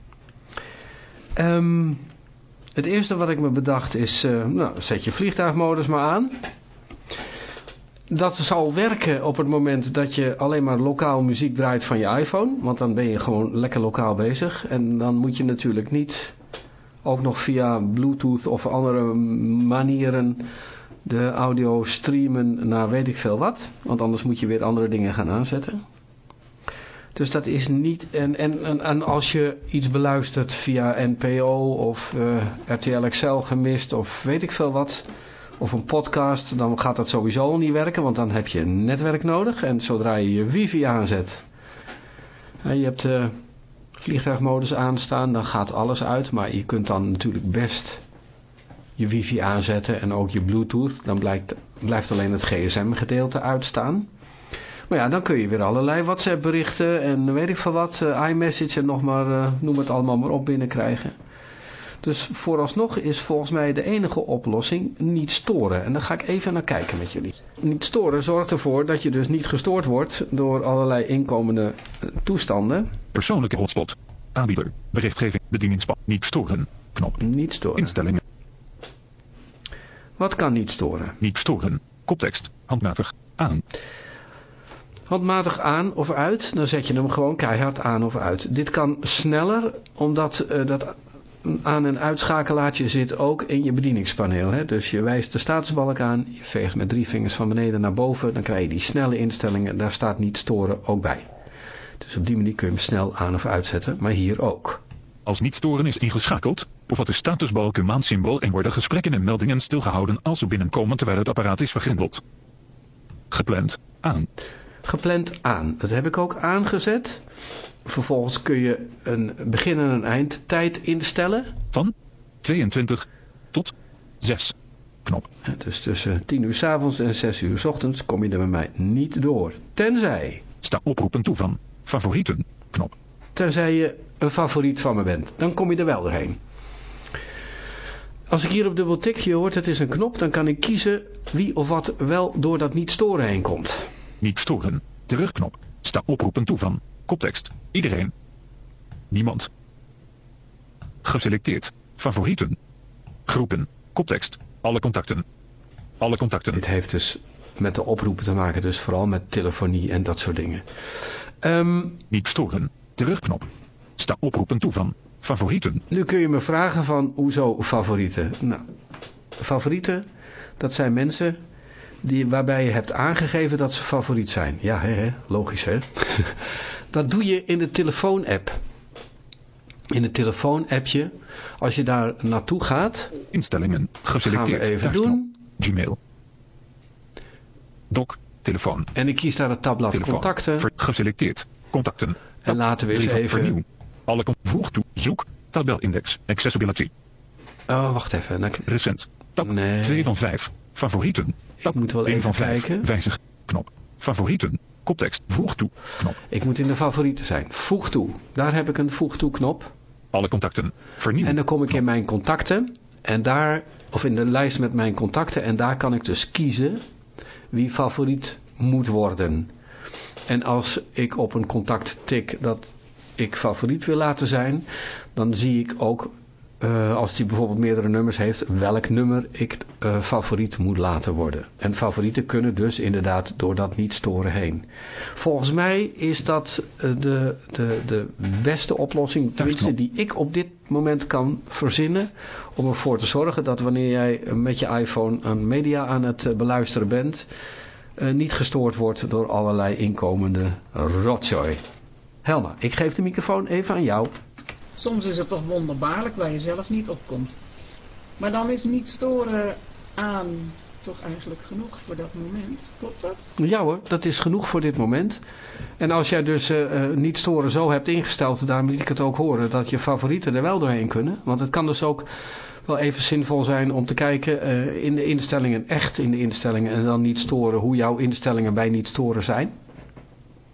Um, het eerste wat ik me bedacht is, uh, nou, zet je vliegtuigmodus maar aan. Dat zal werken op het moment dat je alleen maar lokaal muziek draait van je iPhone. Want dan ben je gewoon lekker lokaal bezig. En dan moet je natuurlijk niet ook nog via Bluetooth of andere manieren de audio streamen naar weet ik veel wat. Want anders moet je weer andere dingen gaan aanzetten. Dus dat is niet... En, en, en als je iets beluistert via N P O of uh, R T L X L gemist of weet ik veel wat... Of een podcast, dan gaat dat sowieso al niet werken, want dan heb je netwerk nodig. En zodra je je wifi aanzet, je hebt de vliegtuigmodus aanstaan, dan gaat alles uit. Maar je kunt dan natuurlijk best je wifi aanzetten en ook je bluetooth. Dan blijkt, blijft alleen het G S M gedeelte uitstaan. Maar ja, dan kun je weer allerlei WhatsApp berichten en weet ik veel wat, uh, iMessage en nog maar, uh, noem het allemaal maar op binnenkrijgen. Dus vooralsnog is volgens mij de enige oplossing niet storen. En daar ga ik even naar kijken met jullie. Niet storen zorgt ervoor dat je dus niet gestoord wordt door allerlei inkomende toestanden. Persoonlijke hotspot. Aanbieder. Berichtgeving. Bedieningspad. Niet storen. Knop. Niet storen. Instellingen. Wat kan niet storen? Niet storen. Koptekst. Handmatig. Aan. Handmatig aan of uit. Dan zet je hem gewoon keihard aan of uit. Dit kan sneller omdat uh, dat... aan- en uitschakelaartje zit ook in je bedieningspaneel. Hè? Dus je wijst de statusbalk aan, je veegt met drie vingers van beneden naar boven, dan krijg je die snelle instellingen, daar staat niet storen ook bij. Dus op die manier kun je hem snel aan of uitzetten, maar hier ook. Als niet storen is ingeschakeld, bevat de statusbalk een maansymbool en worden gesprekken en meldingen stilgehouden als ze binnenkomen terwijl het apparaat is vergrendeld. Gepland, aan. Gepland aan, dat heb ik ook aangezet. Vervolgens kun je een begin- en een eindtijd instellen. Van tweeëntwintig tot zes. Knop. Dus tussen tien uur 's avonds en zes uur 's ochtends kom je er bij mij niet door. Tenzij... Sta oproepen toe van favorieten. Knop. Tenzij je een favoriet van me bent. Dan kom je er wel doorheen. Als ik hier op dubbel tik, je hoort het is een knop, dan kan ik kiezen wie of wat wel door dat niet storen heen komt. Niet storen. Terugknop. Sta oproepen toe van koptekst. Iedereen. Niemand. Geselecteerd. Favorieten. Groepen. Koptekst. Alle contacten. Alle contacten. Dit heeft dus met de oproepen te maken, dus vooral met telefonie en dat soort dingen. Um, Niet storen. Terugknop. Sta oproepen toe van favorieten. Nu kun je me vragen van, hoezo favorieten? Nou, favorieten, dat zijn mensen die, waarbij je hebt aangegeven dat ze favoriet zijn. Ja, hè, hè, logisch hè. Dat doe je in de telefoon-app. In de telefoon-appje, als je daar naartoe gaat... Instellingen. Geselecteerd. Gaan we even Thuisknop. doen. Gmail. Doc. Telefoon. En ik kies daar het tabblad Telefoon. contacten. Ver- geselecteerd. Contacten. En Tab. laten we eens Drie van even... Vernieuw. Alle con- voeg toe. Zoek. Tabelindex. Accessibility. Oh, wacht even. Dan... Recent. Tab. Nee. twee van vijf. Favorieten. Tab. moet wel één even van vijf. kijken. Wijzig. Knop. Favorieten. Koptekst. Voeg toe. Knop. Ik moet in de favorieten zijn. Voeg toe. Daar heb ik een voeg toe knop. Alle contacten. Vernieuw. En dan kom ik in mijn contacten. En daar, of in de lijst met mijn contacten. En daar kan ik dus kiezen wie favoriet moet worden. En als ik op een contact tik dat ik favoriet wil laten zijn, dan zie ik ook, uh, als die bijvoorbeeld meerdere nummers heeft, welk nummer ik uh, favoriet moet laten worden. En favorieten kunnen dus inderdaad door dat niet storen heen. Volgens mij is dat uh, de, de, de beste oplossing, tenminste die ik op dit moment kan verzinnen, om ervoor te zorgen dat wanneer jij met je iPhone een media aan het uh, beluisteren bent, Uh, niet gestoord wordt door allerlei inkomende rotzooi. Helma, ik geef de microfoon even aan jou. Soms is het toch wonderbaarlijk waar je zelf niet opkomt. Maar dan is niet storen aan toch eigenlijk genoeg voor dat moment. Klopt dat? Ja hoor, dat is genoeg voor dit moment. En als jij dus uh, uh, niet storen zo hebt ingesteld, daarom liet ik het ook horen, dat je favorieten er wel doorheen kunnen. Want het kan dus ook wel even zinvol zijn om te kijken uh, in de instellingen, echt in de instellingen, en dan niet storen hoe jouw instellingen bij niet storen zijn.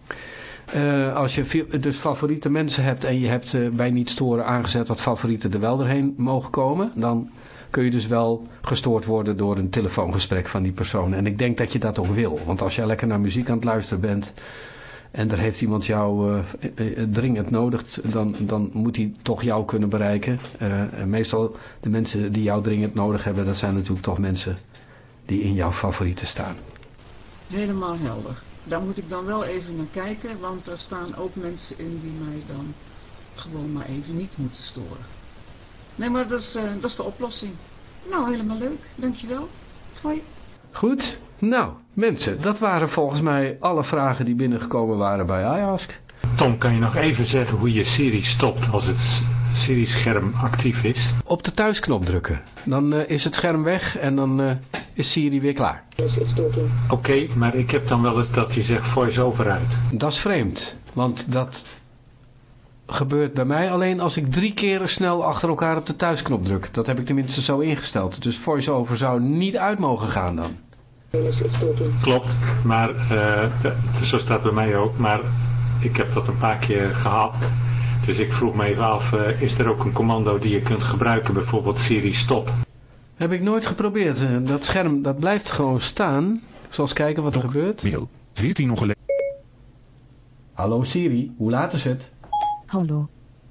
Uh, als je veel, dus favoriete mensen hebt en je hebt uh, bij niet storen aangezet dat favorieten er wel doorheen mogen komen, dan kun je dus wel gestoord worden door een telefoongesprek van die persoon. En ik denk dat je dat ook wil. Want als jij lekker naar muziek aan het luisteren bent en er heeft iemand jou uh, dringend nodig, dan, dan moet hij toch jou kunnen bereiken. Uh, en meestal de mensen die jou dringend nodig hebben, dat zijn natuurlijk toch mensen die in jouw favorieten staan. Helemaal helder. Daar moet ik dan wel even naar kijken, want er staan ook mensen in die mij dan gewoon maar even niet moeten storen. Nee, maar dat is, uh, dat is de oplossing. Nou, helemaal leuk. Dankjewel. Hoi. Goed. Nou, mensen, dat waren volgens mij alle vragen die binnengekomen waren bij iAsk. Tom, kan je nog even zeggen hoe je Siri stopt als het Siri-scherm actief is? Op de thuisknop drukken. Dan uh, is het scherm weg en dan uh, is Siri weer klaar. Oké, okay, maar ik heb dan wel eens dat hij zegt voice-over uit. Dat is vreemd, want dat gebeurt bij mij alleen als ik drie keer snel achter elkaar op de thuisknop druk. Dat heb ik tenminste zo ingesteld. Dus voice-over zou niet uit mogen gaan dan. Klopt, maar uh, zo staat bij mij ook, maar ik heb dat een paar keer gehad. Dus ik vroeg me even af, uh, is er ook een commando die je kunt gebruiken, bijvoorbeeld Siri stop? Heb ik nooit geprobeerd. Dat scherm, dat blijft gewoon staan. Ik zal eens kijken wat er gebeurt. Mail, veertien nog geleden. Hallo Siri, hoe laat is het? Hallo.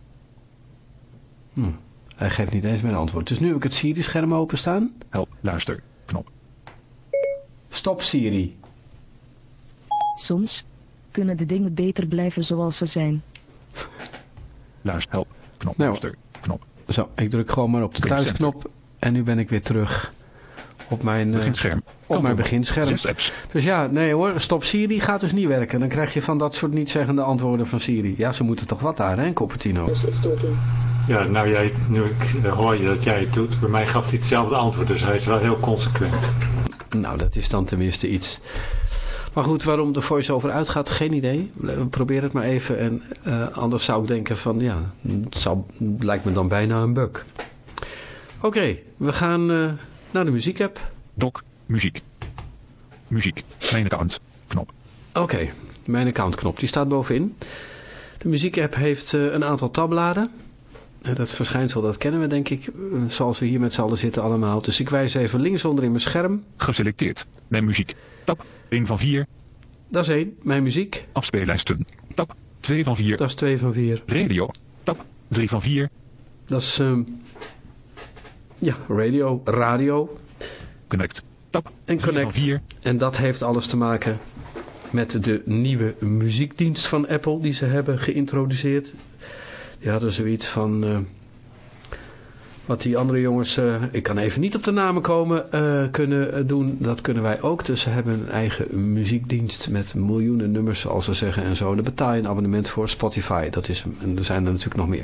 Hm, hij geeft niet eens mijn antwoord. Dus nu heb ik het Siri-scherm openstaan. Help, luister, knop. Stop Siri. Soms kunnen de dingen beter blijven zoals ze zijn. Luister, help, knop, nou, luister, knop. Zo, ik druk gewoon maar op de thuisknop en nu ben ik weer terug op mijn beginscherm. Uh, op mijn beginscherm. Dus ja, nee hoor, stop Siri gaat dus niet werken. Dan krijg je van dat soort niet-zeggende antwoorden van Siri. Ja, ze moeten toch wat daar, hè, Cupertino? Ja, nou jij, nu ik, uh, hoor je dat jij het doet. Bij mij gaf hij hetzelfde antwoord, dus hij is wel heel consequent. Nou, dat is dan tenminste iets. Maar goed, waarom de voice-over uitgaat, geen idee. Probeer het maar even. En uh, anders zou ik denken van, ja, het zou, lijkt me dan bijna een bug. Oké, okay, we gaan uh, naar de muziek-app. Doc, muziek. Muziek, mijn account, knop. Oké, okay, mijn account knop, die staat bovenin. De muziek-app heeft uh, een aantal tabbladen. Uh, dat verschijnsel, dat kennen we denk ik, uh, zoals we hier met z'n allen zitten allemaal. Dus ik wijs even linksonder in mijn scherm. Geselecteerd, mijn muziek. Tab, één van vier. Dat is één, mijn muziek. Afspeellijsten. Tab, twee van vier. Dat is twee van vier. Radio. Tab, drie van vier. Dat is, um, ja, radio, radio. Connect. Tab, en Connect. Van vier. En dat heeft alles te maken met de nieuwe muziekdienst van Apple die ze hebben geïntroduceerd. Die hadden zoiets van, uh, wat die andere jongens, uh, ik kan even niet op de namen komen, uh, kunnen doen. Dat kunnen wij ook. Dus ze hebben een eigen muziekdienst met miljoenen nummers, zoals ze zeggen en zo. Daar betaal je een abonnement voor. Spotify, dat is hem. En er zijn er natuurlijk nog meer.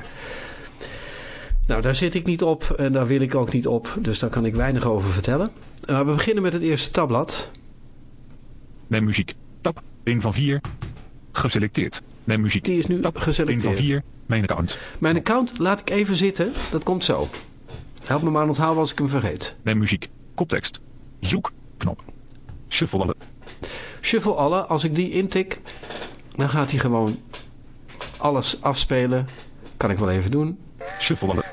Nou, daar zit ik niet op en daar wil ik ook niet op. Dus daar kan ik weinig over vertellen. Uh, we beginnen met het eerste tabblad. Mijn muziek. Tab, één van vier. Geselecteerd. Mijn muziek. Die is nu Tab, geselecteerd. één van vier. Mijn account. Mijn account laat ik even zitten. Dat komt zo. Help me maar onthouden als ik hem vergeet. Mijn muziek. Koptekst. Zoek. Knop. Shuffle alle. Shuffle alle. Als ik die intik, dan gaat hij gewoon alles afspelen. Kan ik wel even doen. Shuffle alle.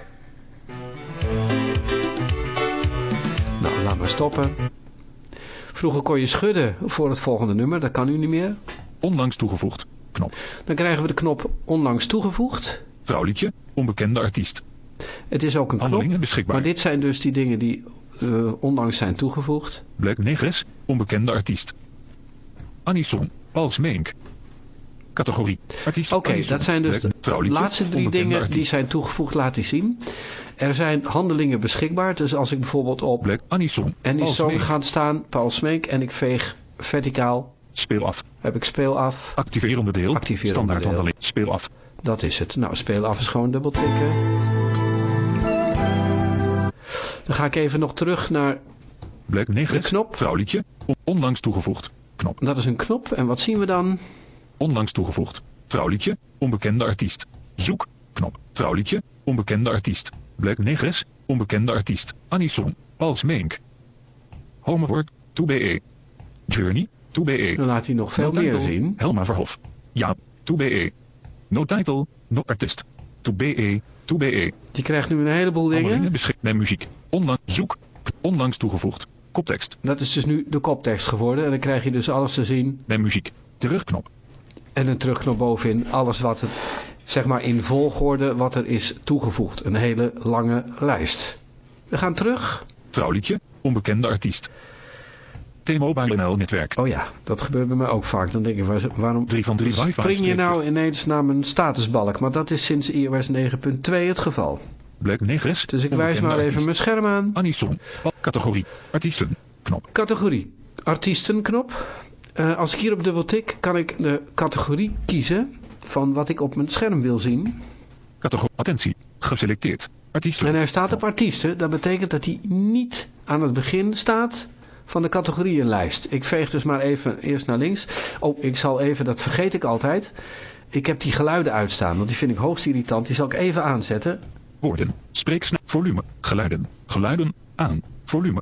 Nou, laat maar stoppen. Vroeger kon je schudden voor het volgende nummer. Dat kan nu niet meer. Onlangs toegevoegd. Knop. Dan krijgen we de knop onlangs toegevoegd. Vrouwliedje, onbekende artiest. Het is ook een knop, beschikbaar. maar dit zijn dus die dingen die uh, onlangs zijn toegevoegd. Black Negres, onbekende artiest. Anison, Paul Smeenk. Categorie, artiest. Oké, okay, dat zijn dus Black, de laatste drie dingen artiest. Die zijn toegevoegd, laat die zien. Er zijn handelingen beschikbaar, dus als ik bijvoorbeeld op Black Anison, Anison ga staan, Paul Smeenk, en ik veeg verticaal. Speel af. Heb ik speel af. Activeer onderdeel. Activeer Standaard onderdeel. handelen. Speel af. Dat is het. Nou, speel af is gewoon dubbel tikken. Dan ga ik even nog terug naar Black Negres, de knop. Vrouwliedje, onlangs toegevoegd. Knop. Dat is een knop. En wat zien we dan? Onlangs toegevoegd. Vrouwliedje, onbekende artiest. Zoek. Knop. Vrouwliedje, onbekende artiest. Black Negres, onbekende artiest. Anison, Paul Smeenk. Homework, two B E. Journey, two B E. Dan laat hij nog veel Title, meer zien. Helma Verhoef. Ja, To be. No title. No artist. To be. To be. Je krijgt nu een heleboel dingen. Beschikbaar muziek. Onlangs zoek. Onlangs toegevoegd. Koptekst. Dat is dus nu de koptekst geworden. En dan krijg je dus alles te zien. Bij muziek. Terugknop. En een terugknop bovenin. Alles wat het, zeg maar in volgorde wat er is toegevoegd. Een hele lange lijst. We gaan terug. Trouwliedje. Onbekende artiest. T-Mobile N L-netwerk. Oh ja, dat gebeurt bij mij ook vaak. Dan denk ik, waar, waarom drie van drie spring je nou ineens naar mijn statusbalk? Maar dat is sinds i O S negen punt twee het geval. Black Negres. Dus ik wijs maar even artiest. Mijn scherm aan. Anison. Categorie. Artiesten. Knop. Categorie. Artiesten-knop. Uh, als ik hierop dubbel tik, kan ik de categorie kiezen van wat ik op mijn scherm wil zien. Categorie. Attentie. Geselecteerd. Artiesten. En hij staat op artiesten. Dat betekent dat hij niet aan het begin staat van de categorieënlijst. Ik veeg dus maar even eerst naar links. Oh, ik zal even, dat vergeet ik altijd. Ik heb die geluiden uitstaan, want die vind ik hoogst irritant. Die zal ik even aanzetten. Woorden. Spreeksnel. Volume. Geluiden. Geluiden. Aan. Volume.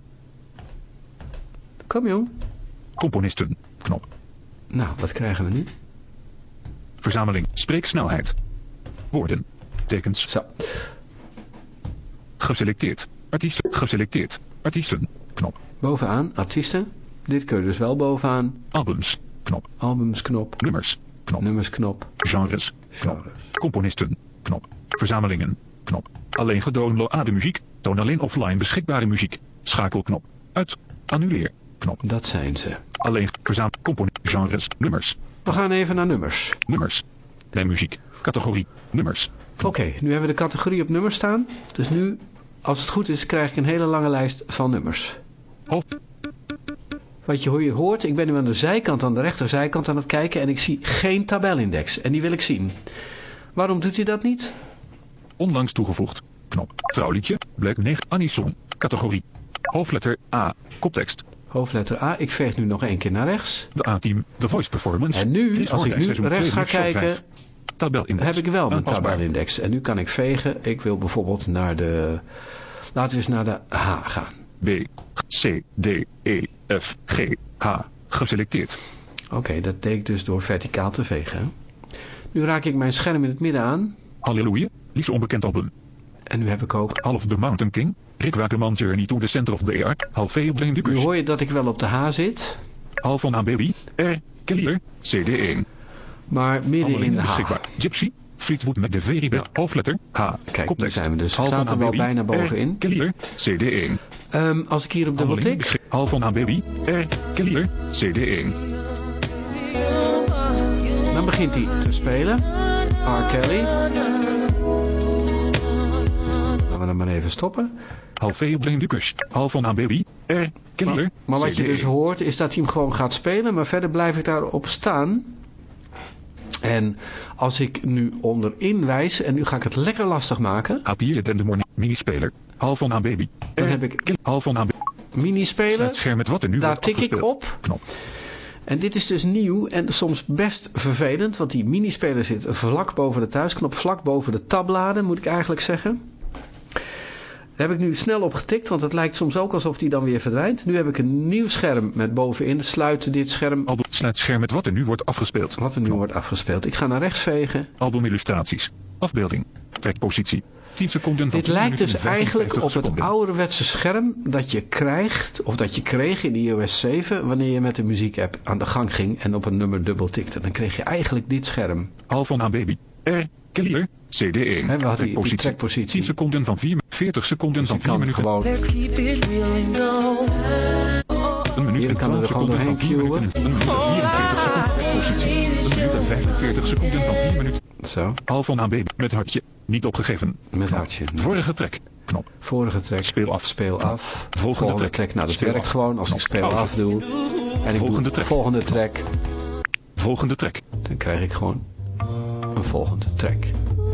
Kom jong. Componisten. Knop. Nou, wat krijgen we nu? Verzameling. Spreeksnelheid. Woorden. Tekens. Zo. Geselecteerd. Artiesten. Geselecteerd. Artiesten. Knop. Bovenaan. Artiesten. Dit kun je dus wel bovenaan. Albums. Knop. Albums. Knop. Nummers. Knop. Nummers. Knop. Genres. Knop. Genres. Componisten. Knop. Verzamelingen. Knop. Alleen gedownloade muziek. Toon alleen offline beschikbare muziek. Schakelknop. Uit. Annuleer. Knop. Dat zijn ze. Alleen verzamel. Component. Genres. Nummers. We gaan even naar nummers. Nummers. Bij muziek. Categorie. Nummers. Oké, okay, nu hebben we de categorie op nummers staan. Dus nu, als het goed is, krijg ik een hele lange lijst van nummers. Oh. Wat je, hoe je hoort, ik ben nu aan de zijkant, aan de rechterzijkant aan het kijken en ik zie geen tabelindex. En die wil ik zien. Waarom doet hij dat niet? Onlangs toegevoegd. Knop. Trouwliedje. Black negen. Anison. Categorie. Hoofdletter A. Koptekst. Hoofdletter A. Ik veeg nu nog één keer naar rechts. De A-team. De Voice Performance. En nu, als ik nu rechts ga kijken, tabelindex. heb ik wel mijn tabelindex. En nu kan ik vegen. Ik wil bijvoorbeeld naar de... Laten we eens naar de H gaan. B, C, D, E, F, G, H. Geselecteerd. Oké, okay, dat deed ik dus door verticaal te vegen. Nu raak ik mijn scherm in het midden aan. Halleluja. Liefst onbekend album. En nu heb ik ook... Half the Mountain King. Rick Wakerman Journey to the Center of the Earth. Half V op Blaine Ducus. Nu hoor je dat ik wel op de H zit. Half van A Baby. R. Kellier. C D één. Maar midden in de H. Beschikbaar. Gypsy. Fleetwood met de Very Best. Ja. Hoofdletter H. Kijk, koptekst. Nu zijn we dus. We staan er wel bijna bovenin. Kellier. C D één. Um, als ik hier op dubbel tik. Half van A Baby. R. Kellier. C D één. Dan begint hij te spelen. R. Kelly. Laten we hem maar even stoppen. Half V op Blaine Ducus. Half van A Baby. R. Kellier. Maar wat je dus hoort is dat hij hem gewoon gaat spelen. Maar verder blijf ik daarop staan. En als ik nu onderin wijs, en nu ga ik het lekker lastig maken. Appier en de morning minispeler. Half van A Baby. Dan heb ik half van A Baby. Minispeler. Scherm met wat er nu daar wordt tik ik op. Knop. En dit is dus nieuw en soms best vervelend, want die minispeler zit vlak boven de thuisknop, vlak boven de tabbladen, moet ik eigenlijk zeggen. Daar heb ik nu snel op getikt, want het lijkt soms ook alsof die dan weer verdwijnt. Nu heb ik een nieuw scherm met bovenin. Sluit dit scherm. Album, sluit scherm met wat er nu wordt afgespeeld. Wat er nu Knop. wordt afgespeeld. Ik ga naar rechts vegen. Albumillustraties. Afbeelding. Trekpositie. tien seconden van Dit lijkt dus eigenlijk op het ouderwetse scherm dat je krijgt, of dat je kreeg in de i O S zeven, wanneer je met de muziekapp aan de gang ging en op een nummer dubbel tikte. Dan kreeg je eigenlijk dit scherm. Half van A Baby. R. Kellier. C D één. He, we hadden die, die trekpositie. tien seconden van vier, veertig seconden dus van vier minuten. Gewoon... Een minuut en twaalf seconden van vier minuten. Een minuut en vierenveertig seconden trekpositie. Een minuut en vijfenveertig seconden van vier minuten. Zo. Half van A Baby. Met hartje. Niet opgegeven. Met hartje. Vorige trek. Knop. Vorige trek. Speel af. Speel af. Volgende, volgende trek. trek. Nou, dat speel werkt af. gewoon als Knop. ik speel Pauze. af doe. En ik volgende doe trek. volgende trek. Volgende trek. Dan krijg ik gewoon een volgende trek.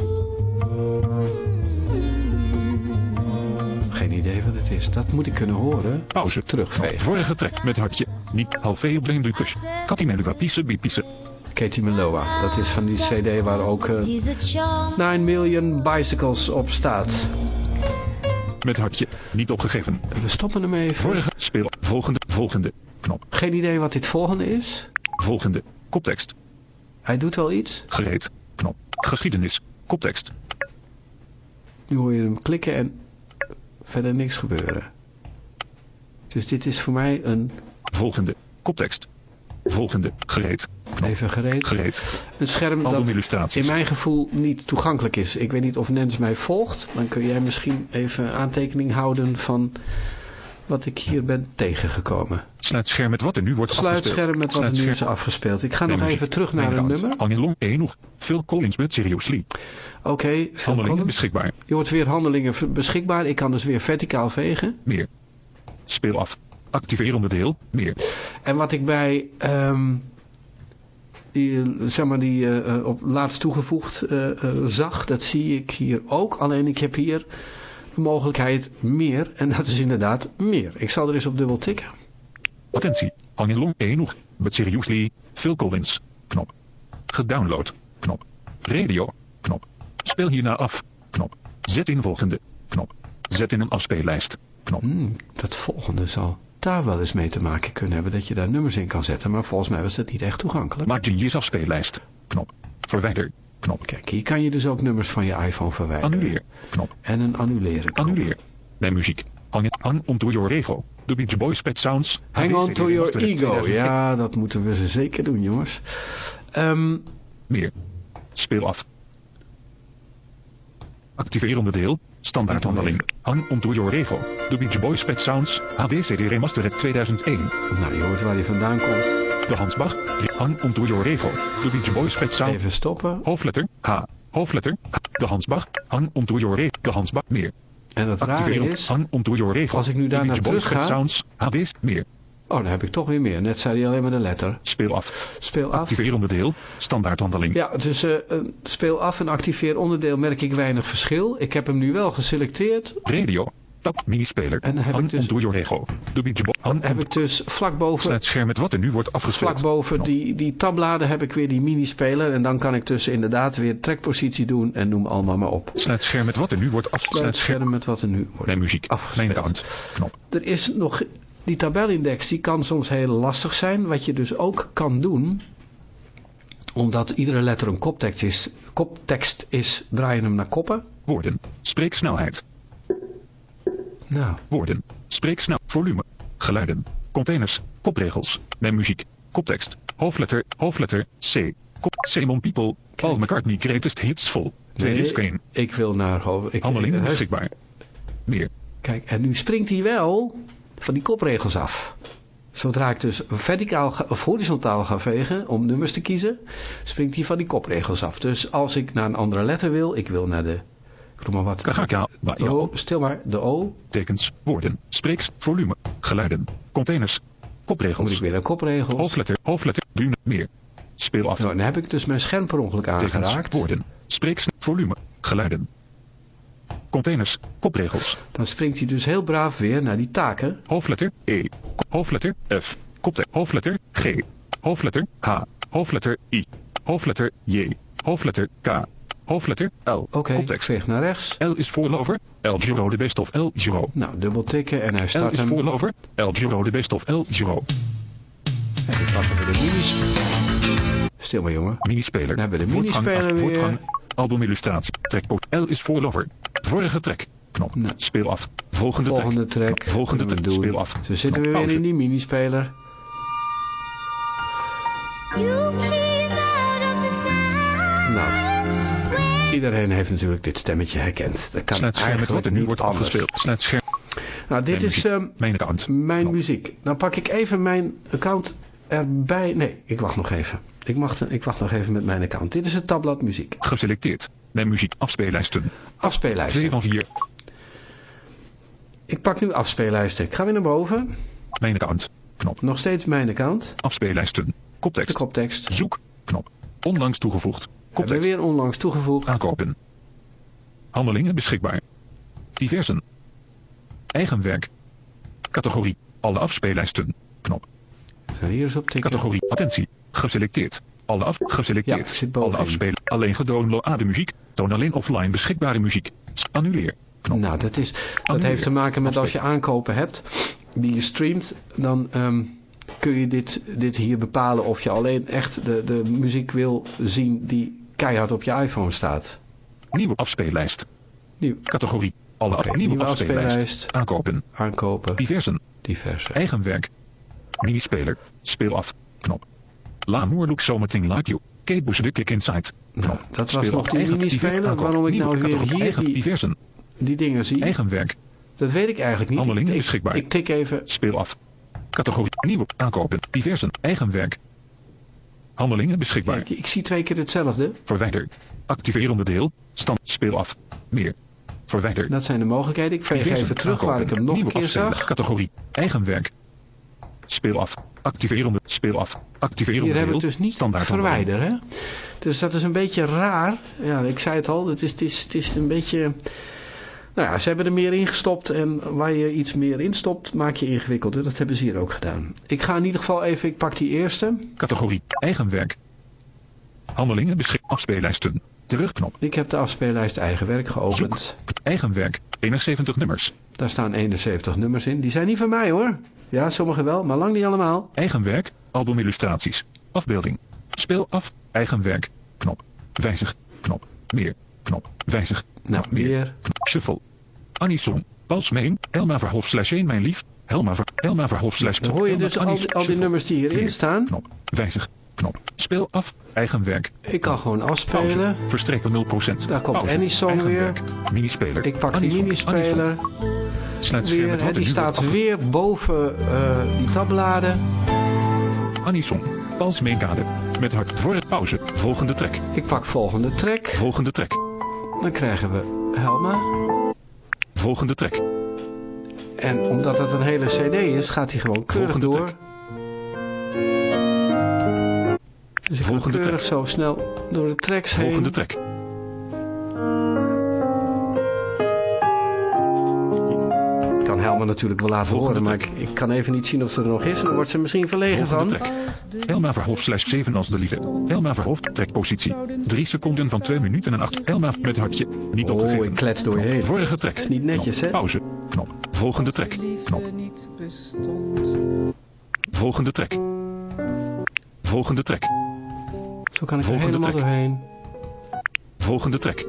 Geen idee wat het is. Dat moet ik kunnen horen. Pauze. Terugvegen. Vorige trek. Met hartje. Niet half V op Blaine Ducus. Katie Melua Pisse Bipisse. Katie Melua. Dat is van die cd waar ook uh, nine million Bicycles op staat. Met hartje. Niet opgegeven. We stoppen hem even. Vorige. Speel. Volgende. Volgende. Knop. Geen idee wat dit volgende is. Volgende. Koptekst. Hij doet wel iets. Gereed. Knop. Geschiedenis. Koptekst. Nu hoor je hem klikken en verder niks gebeuren. Dus dit is voor mij een... Volgende. Koptekst. Volgende. Gereed. Knop. Even gereed. Gereed. Een scherm Album dat illustraties. in mijn gevoel niet toegankelijk is. Ik weet niet of Nens mij volgt. Dan kun jij misschien even aantekening houden van wat ik hier ben tegengekomen. Sluit scherm met wat er nu wordt afgespeeld. Sluit scherm met wat er nu is afgespeeld. Ik ga nog even terug naar een nummer. Hangelong één nog. Phil Collins met Seriously. Oké. Okay, handelingen beschikbaar. Je wordt weer handelingen beschikbaar. Ik kan dus weer verticaal vegen. Meer. Speel af. Activeer onderdeel. Meer. En wat ik bij... Um, die, zeg maar die uh, op laatst toegevoegd uh, uh, zag, dat zie ik hier ook. Alleen ik heb hier de mogelijkheid meer. En dat is inderdaad meer. Ik zal er eens op dubbel tikken. Attentie. Hangelong één nog. But Seriously. Phil Collins. Knop. Gedownload. Knop. Radio. Knop. Speel hierna af. Knop. Zet in volgende. Knop. Zet in een afspeellijst. Knop. Hmm, dat volgende zal daar wel eens mee te maken kunnen hebben. Dat je daar nummers in kan zetten. Maar volgens mij was dat niet echt toegankelijk. Maak Genius afspeellijst. Knop. Verwijder. Knop. Kijk, hier kan je dus ook nummers van je iPhone verwijderen. Annuleer. Knop. En een annuleren knop. Annuleer. Bij muziek. Hang, hang on to your ego. The Beach Boys Pet Sounds. Hang on to your ego. Ja, dat moeten we ze zeker doen, jongens. Um, Meer. Speel af. Activeer onderdeel. Standaardhandeling. Hang on to your ego. The Beach Boys Pet Sounds. H D C D Remastered tweeduizend één. Nou, je hoort waar hij vandaan komt. De Hansbach. Hang on to your ego. The Beach Boys Pet Sounds. Even stoppen. Hoofdletter. H. Hoofdletter. De Hansbach. Hang on to your ego. De Hansbach. Meer. En het rare is, hang on to your ego. Als ik nu daar naar terug ga... Sounds, H D's, meer. Oh, dan heb ik toch weer meer. Net zei hij alleen maar de letter. Speel af. Speel af. Activeer onderdeel. Standaardhandeling. Ja, dus uh, speel af en activeer onderdeel merk ik weinig verschil. Ik heb hem nu wel geselecteerd. Radio. Tab minispeler. En dan heb hang ik dus... on to your ego. De beach Dan heb ik dus vlak boven... Sluit scherm met wat er nu wordt afgespeeld. Vlak boven die, die tabbladen heb ik weer die minispeler. En dan kan ik dus inderdaad weer trekpositie doen. En noem allemaal maar op. Sluit scherm met wat er nu wordt afgespeeld. Sluit scherm met wat er nu wordt Bij muziek. afgespeeld. Mijn account. Knop. Er is nog... Die tabelindex die kan soms heel lastig zijn. Wat je dus ook kan doen... Omdat iedere letter een koptekst is, koptekst is draai je hem naar koppen. Woorden. Spreeksnelheid. Nou. Woorden. Spreeksnel. Volume. Geluiden. Containers. Kopregels. Bij muziek. Koptekst. Hoofdletter. Hoofdletter. C. Kop. Simon People. Paul McCartney Greatest Hits vol. Twee Nee, disc één. ik wil naar... Ik, Handelingen ik, beschikbaar. Meer. Kijk, en nu springt hij wel van die kopregels af. Zodra ik dus verticaal ga, of horizontaal ga vegen om nummers te kiezen, springt hij van die kopregels af. Dus als ik naar een andere letter wil, ik wil naar de... Ik noem maar wat. Kagaka. De O, stil maar, de O. Tekens. Woorden. Spreeks. Volume. Geluiden. Containers. Kopregels. Moet ik weer naar kopregels. Hoofdletter. Hoofdletter. Dune. Meer. Speel af. Nou, dan heb ik dus mijn scherm per ongeluk aangeraakt. Tekens. Woorden. Spreeks. Volume. Geluiden. Containers. Kopregels. Dan springt hij dus heel braaf weer naar die taken. Hoofdletter E. Hoofdletter F. Koptekst. Hoofdletter G. Hoofdletter H. Hoofdletter I. Hoofdletter J. Hoofdletter K. Hoofdletter L. Oké, okay, ik veeg naar rechts. L is voorlover. L Giro de best of L Giro. Nou, dubbel tikken en hij start L is hem. voorlover. L Giro de best of L Giro. En dan pakken we de minis. Stil maar jongen. Minispeler. Dan hebben we de Voortgang, minispeler weer. Voortgang. Albumillustratie. Trekpoot. L is voorlover. Vorige trek. Knop. Nou. Speel af. Volgende, Volgende trek. track. Knop. Volgende we trek. doen. Speel af. Zo zitten Knop. we weer Pauze. in die minispeler. Nou, iedereen heeft natuurlijk dit stemmetje herkend. Dat kan Sluit scherm met eigenlijk wat er nu niet wordt anders. afgespeeld. Sluit scherm. Nou, dit Mijn is muziek. um, Mijn account. mijn Knop. muziek. Dan pak ik even mijn account erbij. Nee, ik wacht nog even. Ik, mag, ik wacht nog even met mijn account. Dit is het tabblad muziek. Geselecteerd. Mijn muziek. Afspeellijsten. Afspeellijsten. twee van vier. Ik pak nu afspeellijsten. Ik ga weer naar boven. Mijn account. Knop. Nog steeds mijn account. Afspeellijsten. De Koptekst. koptekst. Zoek. Knop. Onlangs toegevoegd. Hebben we Koptekst. weer onlangs toegevoegd. Aankopen. Handelingen beschikbaar. Diversen. Eigen werk. Categorie. Alle afspeellijsten. Knop. Ik ga hier eens op tikken. Categorie. Attentie. Geselecteerd. Alle af. Geselecteerd. Ja, ik zit Alle bovenin. afspelen. Alleen gedownloade muziek. Toon alleen offline beschikbare muziek. Annuleer. Knop. Nou, dat, is, dat Annuleer. heeft te maken met als je Afspelen. aankopen hebt die je streamt, dan um, kun je dit, dit hier bepalen of je alleen echt de, de muziek wil zien die keihard op je iPhone staat. Nieuwe afspeellijst. Nieuw. Categorie. Alle Okay, nieuwe, nieuwe afspeellijst. afspeellijst. Aankopen. Aankopen. Diversen. Diverse. Eigen werk. Minispeler. Speel af. Knop. L'amour looks something like you. Kate Bush de Kick Inside. Nou, Knop. dat was Speel nog af. die Eigen minispeler. diverse Waarom ik aankoop. nou Nieuwe weer categorie. hier Eigen die, diversen. die dingen zie. Eigen werk. Dat weet ik eigenlijk niet. Handelingen ik, beschikbaar. ik tik even. Speel af. Categorie. Nieuwe. Aankopen. Diversen. Eigen werk. Handelingen beschikbaar. Ik, ik zie twee keer hetzelfde. Verwijder. Activeer onderdeel. Stand. Speel af. Meer. Verwijder. Dat zijn de mogelijkheden. Ik veeg Diversen. even terug waar ik hem nog een Nieuwe keer afspelen. zag. Categorie. Eigen werk. Speel af. Activeer onder. Speel af. Activeer Hier onderdeel. heb ik dus niet Standaard verwijderen. Hè? Dus dat is een beetje raar. Ja, ik zei het al. Het is, het is, het is een beetje... Nou ja, ze hebben er meer in gestopt. En waar je iets meer in stopt, maak je ingewikkelder. Dat hebben ze hier ook gedaan. Ik ga in ieder geval even... Ik pak die eerste. Categorie. Eigen werk. Handelingen beschikbaar. Afspeellijsten. Terugknop. Ik heb de afspeellijst eigen werk geopend. Zoek. Eigen werk. eenenzeventig nummers. Daar staan eenenzeventig nummers in. Die zijn niet van mij hoor. Ja, sommige wel, maar lang niet allemaal. Eigen werk. Albumillustraties. Afbeelding. Speel af. Eigen werk. Knop. Wijzig. Knop. Meer. Knop. Wijzig. Nou, Meer. meer. Knop. Shuffle. Anison. Paul Smeen. Elma Verhoef slash één mijn lief. Helma, Ver, Elma Verhoef slash Dan hoor je Elma dus al Annie die, al die Shuffle. nummers die hierin Meer. staan. Knop. Wijzig. Knop. Speel af. Eigen werk. Ik kan gewoon Pauze. afspelen. Verstrekken nul procent. Daar komt Pauze. Annie Song Eigen weer. werk. Minispeler. Ik pak Annie die Song. minispeler. Annie Song. Sluit scherm Weer, met hè, wat die er nu wordt staat afge- weer boven uh, die tabbladen. Anison. Paul Smeenkade. Met hart voor het pauze. Volgende track. Ik pak volgende track. Volgende track. Dan krijgen we Helma. Volgende track. En omdat het een hele cd is, gaat hij gewoon keurig Volgende door. track. Dus ik ga Volgende keurig track. zo snel door de tracks heen. Volgende track. Ik kan Helma natuurlijk wel laten Volgende horen, maar ik, ik kan even niet zien of ze er nog is. En dan wordt ze misschien verlegen Volgende van. track. Elma Verhoef slash zeven als de liefde. Elma Verhoef. Trackpositie. drie seconden van twee minuten en acht. Elma met hartje. Niet Oh, opgegeven. ik klets door je Knop. heen. Vorige track. Is niet netjes, Knop. hè? Pauze. Knop. Volgende track. Knop. Volgende track. Volgende track. Zo kan ik er Volgende helemaal track. doorheen. Volgende track.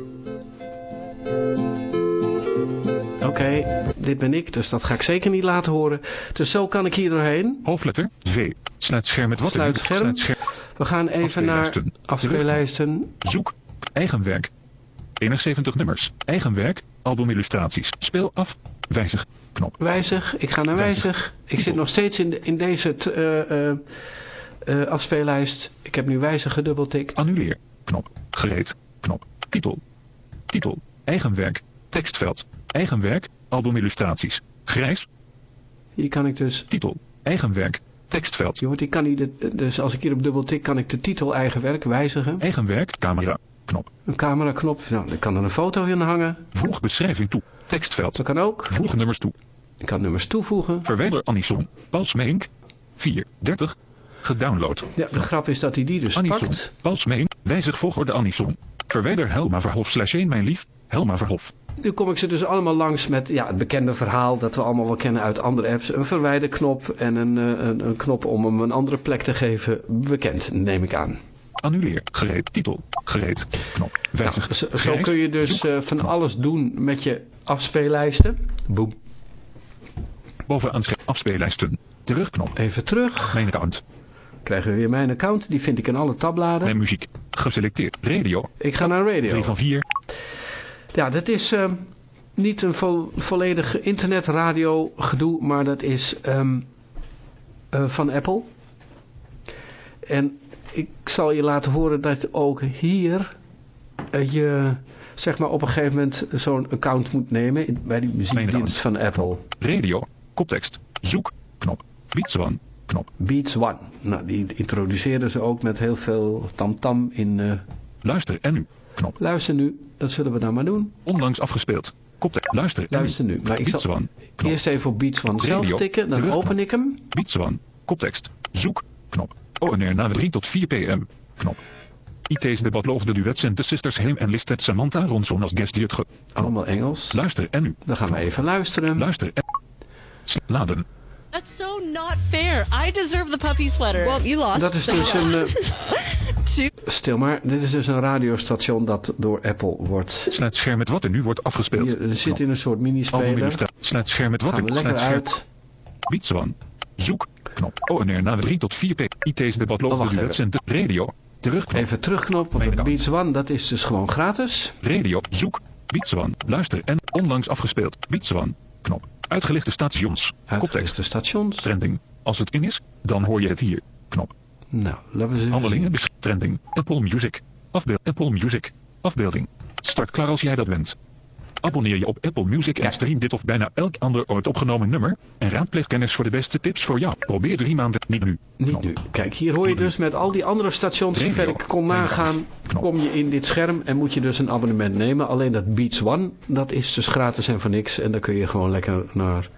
Oké, dit ben ik, dus dat ga ik zeker niet laten horen. Dus zo kan ik hier doorheen. Hoofdletter V. Sluit scherm met wat er Sluit nu- scherm. Sluit scherm. We gaan even naar Afspeellijsten. afspeellijsten. Zoek. Eigen werk. eenenzeventig nummers. Eigen werk. Albumillustraties. Speel af. Wijzig. Knop. Wijzig, ik ga naar Wijzig. wijzig. Ik Titel. zit nog steeds in, de, in deze t- eh, eh, eh, afspeellijst. Ik heb nu wijzig gedubbeltikt. Annuleer. Knop. Gereed. Knop. Titel. Titel. Eigen werk. Tekstveld. Eigen werk. Albumillustraties. Grijs. Hier kan ik dus... Titel. Eigen werk. Tekstveld. Je hoort, ik kan niet de, dus als ik hier op dubbeltik kan ik de titel eigen werk wijzigen. Eigen werk. Camera. Knop. Een cameraknop. Nou, dan kan er een foto in hangen. Voeg beschrijving toe. Tekstveld. Dat kan ook. Voeg nummers toe. Ik kan nummers toevoegen. Verwijder Anison. Paul Smeenk. vier dertig. Gedownload. Ja, de grap is dat hij die dus Anison. pakt. Paul Smeenk. Wijzig volgorde Anison. Verwijder Helma Verhoef slash één mijn lief. Helma Verhoef. Nu kom ik ze dus allemaal langs met ja, het bekende verhaal dat we allemaal wel kennen uit andere apps. Een verwijderknop en een, eh, een, een knop om hem een andere plek te geven. Bekend, neem ik aan. Annuleer. Gereed. Titel. Gereed. Knop. Wijzig. Nou, zo, zo Grijs. kun je dus Zoek. eh, van alles doen met je afspeellijsten. Boem. Bovenaan scherm. Afspeellijsten. Terugknop. Even terug. Mijn account. Krijgen we weer mijn account. Die vind ik in alle tabbladen. Mijn muziek. Geselecteerd. Radio. Ik ga naar radio. drie van vier. Ja, dat is uh, niet een vo volledig internetradio gedoe, maar dat is um, uh, van Apple. En ik zal je laten horen dat ook hier uh, je zeg maar op een gegeven moment zo'n account moet nemen in, bij die muziekdienst van Apple. Radio. Koptekst. Zoek. Knop. Beats One. Knop. Beats One. Nou, die introduceerden ze ook met heel veel tamtam in... Uh, Luister en nu. Knop. Luister nu. Dat zullen we dan maar doen. Onlangs afgespeeld. Koptekst. Luister en Luister nu. Maar ik Beats zal One. Knop. eerst even op Beats One zelf Radio. tikken. Dan Terug. open ik hem. Beats One. Koptekst. Zoek. Knop. O N R na drie tot vier p m. Knop. I T's debat of de duets en de sisters Heem en Listet Samantha Ronson als guest die het ge... Allemaal Engels. Luister en nu. Dan gaan we even luisteren. Luister en... Laden. It's so not fair. I deserve the puppy sweater. Well, you lost. Dat is dus een... Uh, stil maar, dit is dus een radiostation dat door Apple wordt... Sluit scherm met wat er nu wordt afgespeeld. Hier, er zit in een soort minispeler. Sluit scherm met wat er... Gaan we lekker uit. Beats One. Zoek. Knop. O N R na drie tot vier p. I T's debat Oh, lopen de centen. Radio. Terugknop. Even terugknop, want de Beats One, dat is dus gewoon gratis. Radio. Zoek. Beats One. Luister en onlangs afgespeeld. Beats One. Knop. Uitgelichte stations. Uitgelichte stations. Trending. Als het in is, dan hoor je het hier. Knop. Nou, laten we eens Handelingen. Dus trending. Apple Music. Afbeeld. Apple Music. Afbeelding. Start klaar als jij dat bent. Abonneer je op Apple Music en stream dit of bijna elk ander ooit opgenomen nummer. En raadpleeg kennis voor de beste tips voor jou. Probeer drie maanden. Niet nu. Niet Knop. nu. Kijk, hier hoor je dus met al die andere stations, zover ik kon nagaan, kom je in dit scherm en moet je dus een abonnement nemen. Alleen dat Beats One, dat is dus gratis en voor niks. En daar kun je gewoon lekker naar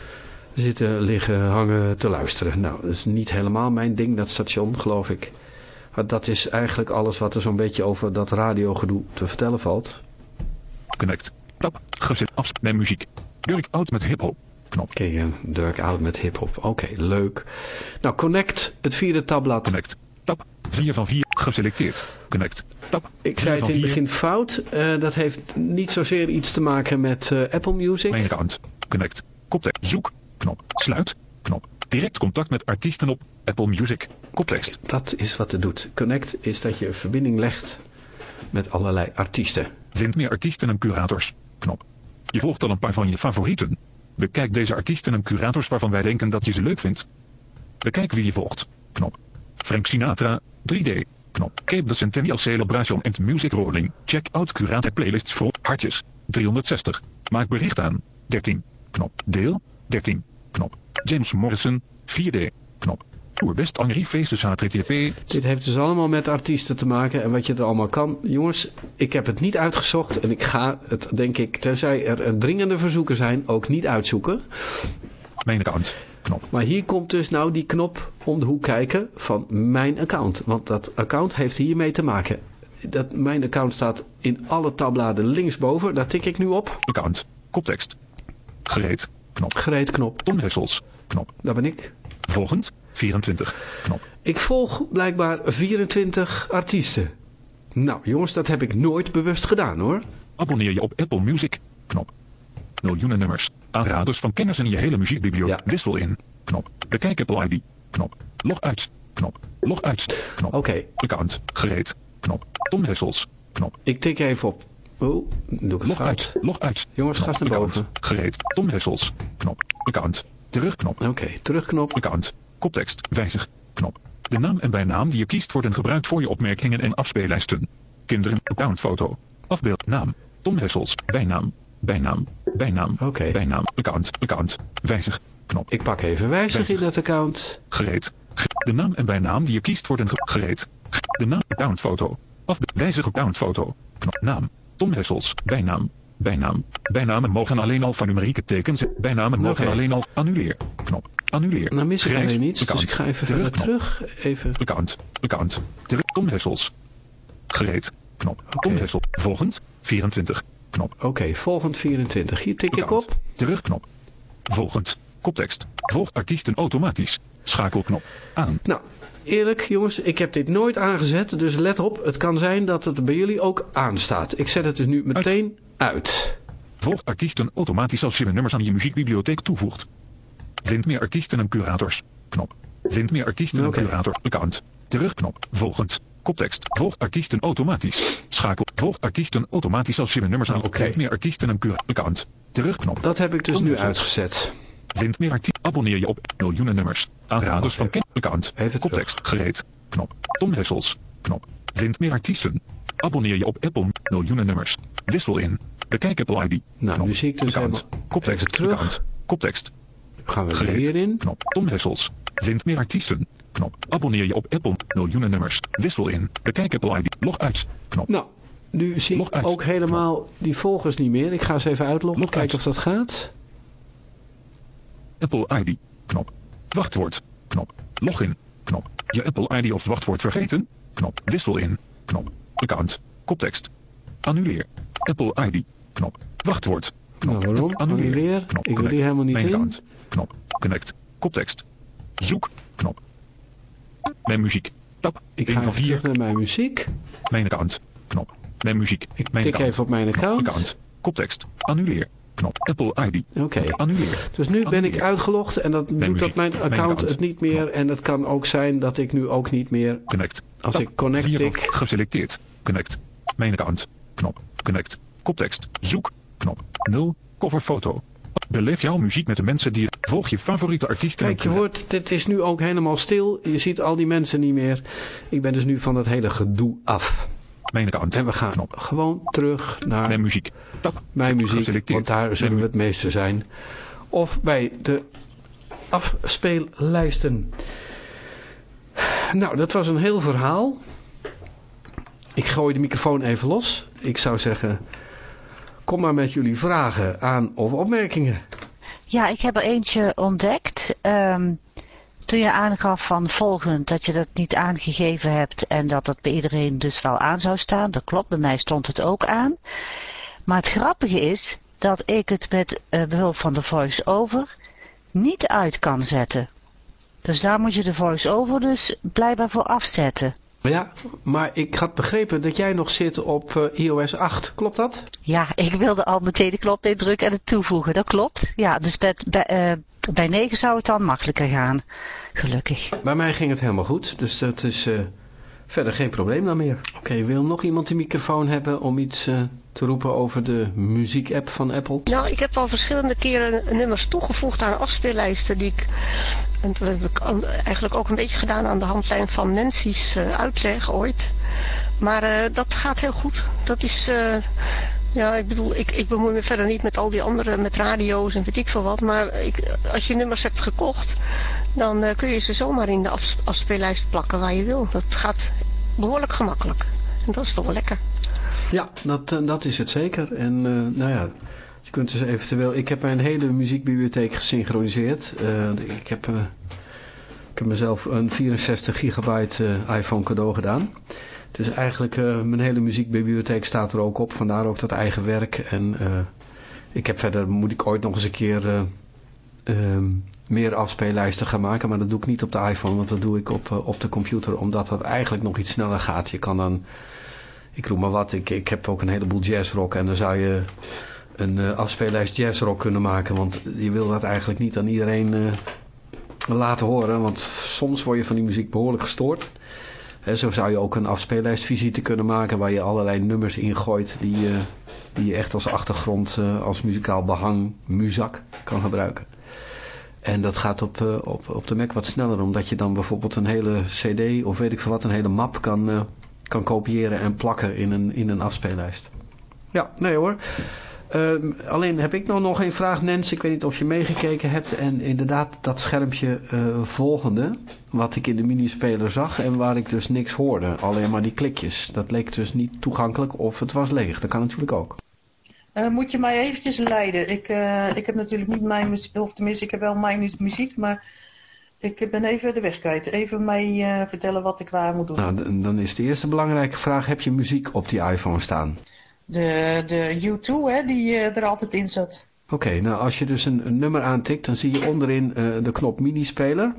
zitten, liggen, hangen, te luisteren. Nou, dat is niet helemaal mijn ding, dat station, geloof ik. Maar dat is eigenlijk alles wat er zo'n beetje over dat radiogedoe te vertellen valt. Connect. Tab. Gezet. Afsp. Mijn muziek. Dirk Out met hiphop. Knop. Oké, okay, Dirk Out met hiphop. Oké, okay, leuk. Nou, Connect, het vierde tabblad. Connect. Tab. vier van vier. Geselecteerd. Connect. Tab. Ik zei het in het begin fout. Uh, dat heeft niet zozeer iets te maken met uh, Apple Music. Mijn account. Connect. Koptekst. Zoek. Knop. Sluit. Knop. Direct contact met artiesten op Apple Music. Koptekst. Okay, dat is wat het doet. Connect is dat je een verbinding legt met allerlei artiesten. Vind meer artiesten en curators. Knop. Je volgt al een paar van je favorieten. Bekijk deze artiesten en curators waarvan wij denken dat je ze leuk vindt. Bekijk wie je volgt. Knop. Frank Sinatra. drie D. Knop. Cape the Centennial Celebration and Music Rolling. Check out curator playlists voor hartjes. driehonderdzestig. Maak bericht aan. dertien. Knop. Deel. dertien. Knop. James Morrison. vier D. Knop. Toerbest Henri Feestes H T T P. Dit heeft dus allemaal met artiesten te maken en wat je er allemaal kan. Jongens, ik heb het niet uitgezocht en ik ga het, denk ik, tenzij er een dringende verzoeken zijn, ook niet uitzoeken. Mijn account. Knop. Maar hier komt dus nou die knop om de hoek kijken van mijn account. Want dat account heeft hiermee te maken. Dat, mijn account staat in alle tabbladen linksboven. Daar tik ik nu op. Account. Koptekst. Gereed. Knop. Gereed knop. Tom Hessels. Knop. Daar ben ik. Volgend. vierentwintig. Knop. Ik volg blijkbaar vierentwintig artiesten. Nou jongens, dat heb ik nooit bewust gedaan hoor. Abonneer je op Apple Music. Knop. Miljoenen nummers. Aanraders van kennis in je hele muziekbibliotheek. Ja. Wissel in. Knop. Bekijk Apple I D. Knop. Log uit. Knop. Log uit. Knop. Oké. Okay. Account. Gereed. Knop. Tom Hessels. Knop. Ik tik even op. Oh, doe ik het Log fout. uit. Log uit. Jongens, ga eens naar boven. Gereed. Tom Hessels. Knop. Account. Terugknop. Oké, okay, terugknop. Account. Koptekst. Wijzig. Knop. De naam en bijnaam die je kiest worden gebruikt voor je opmerkingen en afspeellijsten. Kinderen. Accountfoto. Afbeeld. Naam. Tom Hessels. Bijnaam. Bijnaam. Bijnaam. Oké. Okay. Bijnaam. Account. Account. Wijzig. Knop. Ik pak even wijzig, wijzig. in dat account. Gereed. De naam en bijnaam die je kiest worden ge gereed. De naam. Accountfoto. Afbeeld. Wijzig. Accountfoto. Knop. Naam. Tom Hessels. Bijnaam. Bijnaam. Bijnamen mogen alleen alfanumerieke tekens. Bijnamen mogen okay. alleen al annuleer. Knop. Annuleer. Nou mis ik Grijs. alleen iets, Account. dus ik ga even verder terug. Even. Account. Account. Terug. Tom Hessels. Gereed. Knop. Okay. Tom Hessels. Volgend. vierentwintig. Knop. Oké, okay, volgend vierentwintig. Hier tik Account. ik op. Terugknop. Volgend. Koptekst. Volgt artiesten automatisch. Schakelknop. Aan. Nou, eerlijk jongens, ik heb dit nooit aangezet. Dus let op, het kan zijn dat het bij jullie ook aanstaat. Ik zet het dus nu meteen uit. uit. Volgt artiesten automatisch als je de nummers aan je muziekbibliotheek toevoegt. Vind meer artiesten en curators. Knop. Vind meer artiesten okay. en curators. Account. Terugknop. Volgend. Koptekst. Volgt artiesten automatisch. Schakel. Volgt artiesten automatisch als je de nummers aan. Okay. Vind meer artiesten en curators. Account. Terugknop. Dat heb ik dus Tom nu uitgezet. Vind meer artiesten. Abonneer je op miljoenen nummers. Aanraders van ken. Account. Even Koptekst. Terug. Gereed. Knop. Tom Hessels. Knop. Vind meer artiesten. Abonneer je op Apple. Miljoenen nummers. Wissel in. Bekijk Apple I D. Nou, knop. nu zie ik dus Account. helemaal... Koptekst. Even terug. Account. Koptekst. Gaan we Gereed. hierin. Knop. Tom Hessels. Vind meer artiesten. Knop. Abonneer je op Apple. Miljoenen nummers. Wissel in. Bekijk Apple I D. Log uit. Knop. Nou, nu zie ik ook helemaal knop. Die volgers niet meer. Ik ga eens even uitloggen. Log kijken uit. of dat gaat. Apple I D. Knop. Wachtwoord. Knop. Login. Knop. Je Apple I D of wachtwoord vergeten. Knop. Wissel in. Knop. Account. Koptekst. Annuleer. Apple I D. Knop. Wachtwoord. Knop. Nou, waarom? Annuleer. Annuleer. Knop. Ik wil die helemaal niet Mijn in. account. Knop. Connect. Koptekst. Zoek. Knop. Mijn muziek. Tab. Ik een ga van even vier. terug naar mijn muziek. Mijn account. Knop. Mijn muziek. Ik mijn tik account. even op mijn Knop. account. account. Koptekst. Annuleer. Knop. Apple I D. Oké. Okay. Annuleer. Dus nu ben Annuleer. ik uitgelogd en dat Mijn doet dat muziek. mijn Mijn account account. het niet meer. Knop. En het kan ook zijn dat ik nu ook niet meer... Connect. Als Tab. ik connect vier tik... geselecteerd. Connect. Mijn account. Knop. Connect. Koptekst. Zoek. Knop. nul. Coverfoto. Beleef jouw muziek met de mensen die... Volg je favoriete artiesten. Kijk, je hoort, het is nu ook helemaal stil. Je ziet al die mensen niet meer. Ik ben dus nu van dat hele gedoe af. Mijn account. En we gaan Knop. gewoon terug naar Mijn muziek. Tab. mijn muziek, Geselecteerd. want daar zullen we het meeste zijn. Of bij de afspeellijsten. Nou, dat was een heel verhaal. Ik gooi de microfoon even los. Ik zou zeggen, kom maar met jullie vragen aan of opmerkingen. Ja, ik heb er eentje ontdekt. Um, toen je aangaf van volgend dat je dat niet aangegeven hebt en dat dat bij iedereen dus wel aan zou staan. Dat klopt, bij mij stond het ook aan. Maar het grappige is dat ik het met uh, behulp van de voice-over niet uit kan zetten. Dus daar moet je de voice-over dus blijkbaar voor afzetten. Ja, maar ik had begrepen dat jij nog zit op uh, i O S acht. Klopt dat? Ja, ik wilde al meteen de knop indrukken en het toevoegen. Dat klopt. Ja, dus bij, bij, uh, bij negen zou het dan makkelijker gaan. Gelukkig. Bij mij ging het helemaal goed. Dus dat is uh, verder geen probleem dan meer. Oké, okay, wil nog iemand de microfoon hebben om iets uh, te roepen over de muziek-app van Apple? Nou, ik heb al verschillende keren nummers toegevoegd aan afspeellijsten die ik... En dat heb ik eigenlijk ook een beetje gedaan aan de handlijn van Nancy's uh, uitleg ooit. Maar uh, dat gaat heel goed. Dat is... Uh, ja, ik bedoel, ik, ik bemoei me verder niet met al die andere, met radio's en weet ik veel wat. Maar ik, als je nummers hebt gekocht, dan uh, kun je ze zomaar in de af, afspeellijst plakken waar je wil. Dat gaat behoorlijk gemakkelijk. En dat is toch wel lekker. Ja, dat, uh, dat is het zeker. En uh, nou ja... Je kunt dus eventueel... Ik heb mijn hele muziekbibliotheek gesynchroniseerd. Uh, ik, heb, uh, ik heb mezelf een vierenzestig gigabyte uh, iPhone cadeau gedaan. Dus eigenlijk uh, mijn hele muziekbibliotheek staat er ook op. Vandaar ook dat eigen werk. En uh, ik heb verder... Moet ik ooit nog eens een keer... Uh, uh, meer afspeellijsten gaan maken. Maar dat doe ik niet op de iPhone. Want dat doe ik op, uh, op de computer. Omdat dat eigenlijk nog iets sneller gaat. Je kan dan... Ik roep maar wat. Ik, ik heb ook een heleboel jazzrock. En dan zou je... een uh, afspeellijst jazzrock kunnen maken. Want je wil dat eigenlijk niet aan iedereen uh, laten horen. Want soms word je van die muziek behoorlijk gestoord. He, zo zou je ook een afspeellijstvisite kunnen maken. Waar je allerlei nummers in gooit. Die, uh, die je echt als achtergrond, uh, als muzikaal behang, muzak kan gebruiken. En dat gaat op, uh, op, op de Mac wat sneller. Omdat je dan bijvoorbeeld een hele cd of weet ik veel wat. Een hele map kan, uh, kan kopiëren en plakken in een, in een afspeellijst. Ja, nee hoor. Uh, alleen heb ik nog, nog een vraag, Nens. Ik weet niet of je meegekeken hebt. En inderdaad dat schermpje uh, volgende. Wat ik in de minispeler zag. En waar ik dus niks hoorde. Alleen maar die klikjes. Dat leek dus niet toegankelijk of het was leeg. Dat kan natuurlijk ook. Uh, moet je mij eventjes leiden. Ik, uh, ik heb natuurlijk niet mijn muziek. Of tenminste ik heb wel mijn muziek. Maar ik ben even de weg kwijt. Even mij uh, vertellen wat ik waar moet doen. Nou, dan is de eerste belangrijke vraag. Heb je muziek op die iPhone staan? De, de U twee, hè, die uh, er altijd in zat. Oké, okay, nou als je dus een, een nummer aantikt, dan zie je onderin uh, de knop minispeler.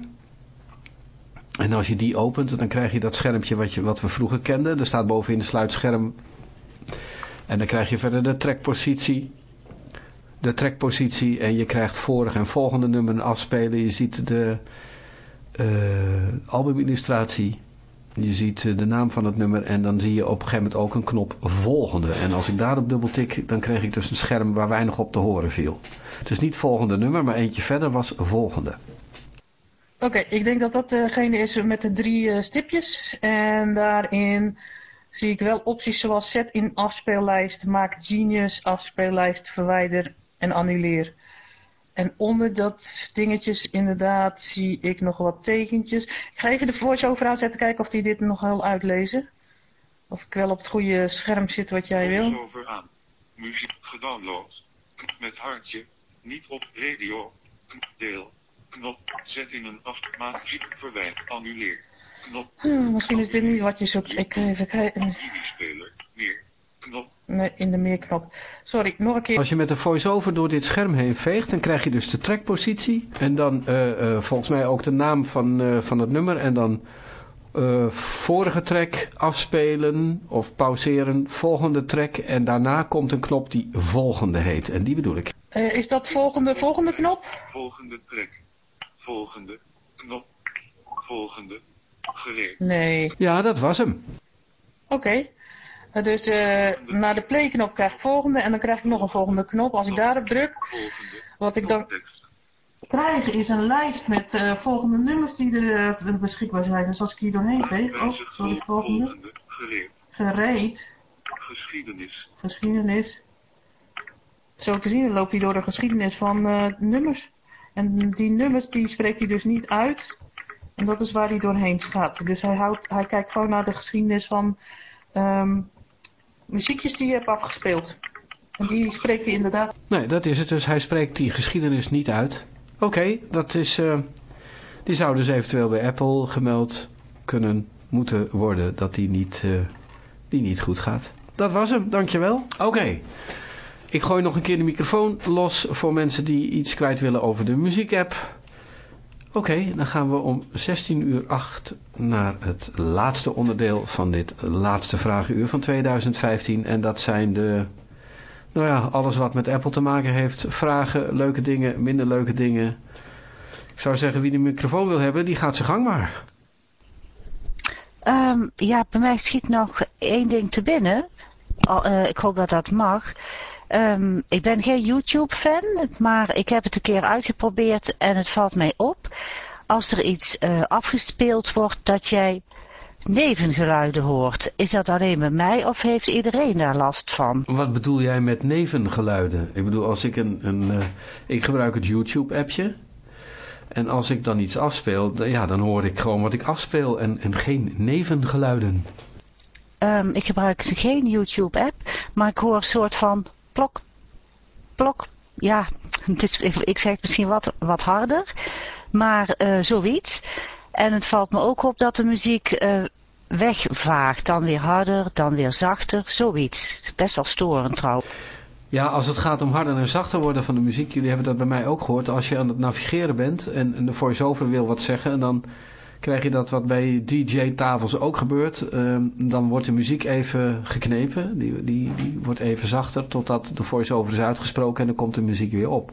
En als je die opent, dan krijg je dat schermpje wat, je, wat we vroeger kenden. Er staat bovenin de sluitscherm. En dan krijg je verder de trackpositie. De trackpositie en je krijgt vorig en volgende nummer afspelen. Je ziet de uh, albumillustratie. Je ziet de naam van het nummer en dan zie je op een gegeven moment ook een knop volgende. En als ik daarop dubbel tik, dan kreeg ik dus een scherm waar weinig op te horen viel. Het is niet volgende nummer, maar eentje verder was volgende. Oké, okay, ik denk dat dat degene is met de drie uh, stipjes. En daarin zie ik wel opties zoals zet in afspeellijst, maak Genius, afspeellijst, verwijder en annuleer. En onder dat dingetjes inderdaad zie ik nog wat tekentjes. Ik ga even de voice-over aanzetten, kijken of die dit nog wel uitlezen. Of ik wel op het goede scherm zit wat jij wil. Voice-over aan. Muziek gedownload. Met hartje. Niet op radio. Deel. Knop. Zet in een af. Maak muziek verwijder. Annuleer. Knop. Hmm, misschien is dit niet wat je zoekt. Ik even kijken. Minispeler. Meer. knop. Nee, in de meerknop. Sorry, nog een keer. Als je met de voice-over door dit scherm heen veegt, dan krijg je dus de trackpositie. En dan uh, uh, volgens mij ook de naam van, uh, van het nummer. En dan uh, vorige track afspelen of pauzeren, volgende track. En daarna komt een knop die volgende heet. En die bedoel ik. Uh, is dat volgende, volgende knop? Volgende track. Volgende knop. Volgende. Gereed. Nee. Ja, dat was hem. Oké. Okay. Uh, dus uh, naar de play-knop krijg ik volgende en dan krijg ik nog een volgende knop. Als ik daarop druk, wat ik dan krijg is een lijst met uh, volgende nummers die er uh, beschikbaar zijn. Dus als ik hier doorheen veeg, oh, sorry, volgende. Gereed. Gereed. Geschiedenis. Geschiedenis. Zo te zien loopt hij door de geschiedenis van uh, nummers. En die nummers die spreekt hij dus niet uit. En dat is waar hij doorheen gaat. Dus hij, houdt, hij kijkt gewoon naar de geschiedenis van um, muziekjes die je hebt afgespeeld. En die spreekt hij inderdaad. Nee, dat is het. Dus hij spreekt die geschiedenis niet uit. Oké, okay, dat is... Uh, die zou dus eventueel bij Apple gemeld kunnen moeten worden. Dat die niet, uh, die niet goed gaat. Dat was hem, dankjewel. Oké. Okay. Ik gooi nog een keer de microfoon los voor mensen die iets kwijt willen over de muziekapp. Oké, okay, dan gaan we om zestien uur acht naar het laatste onderdeel van dit laatste vragenuur van tweeduizend vijftien. En dat zijn de, nou ja, alles wat met Apple te maken heeft. Vragen, leuke dingen, minder leuke dingen. Ik zou zeggen, wie de microfoon wil hebben, die gaat zijn gang maar. Um, ja, bij mij schiet nog één ding te binnen. Al, uh, ik hoop dat dat mag. Um, ik ben geen YouTube-fan, maar ik heb het een keer uitgeprobeerd en het valt mij op. Als er iets uh, afgespeeld wordt dat jij nevengeluiden hoort. Is dat alleen bij mij of heeft iedereen daar last van? Wat bedoel jij met nevengeluiden? Ik bedoel, als ik een... een uh, ik gebruik het YouTube-appje. En als ik dan iets afspeel, dan, ja, dan hoor ik gewoon wat ik afspeel en, en geen nevengeluiden. Um, ik gebruik geen YouTube-app, maar ik hoor een soort van... Plok, plok, ja, het is, ik zeg het misschien wat, wat harder, maar uh, zoiets. En het valt me ook op dat de muziek uh, wegvaagt, dan weer harder, dan weer zachter, zoiets. Best wel storend trouwens. Ja, als het gaat om harder en zachter worden van de muziek, jullie hebben dat bij mij ook gehoord. Als je aan het navigeren bent en, en de voice-over wil wat zeggen, dan krijg je dat wat bij D J-tafels ook gebeurt. Uh, dan wordt de muziek even geknepen. Die, die, die wordt even zachter totdat de voice-over is uitgesproken en dan komt de muziek weer op.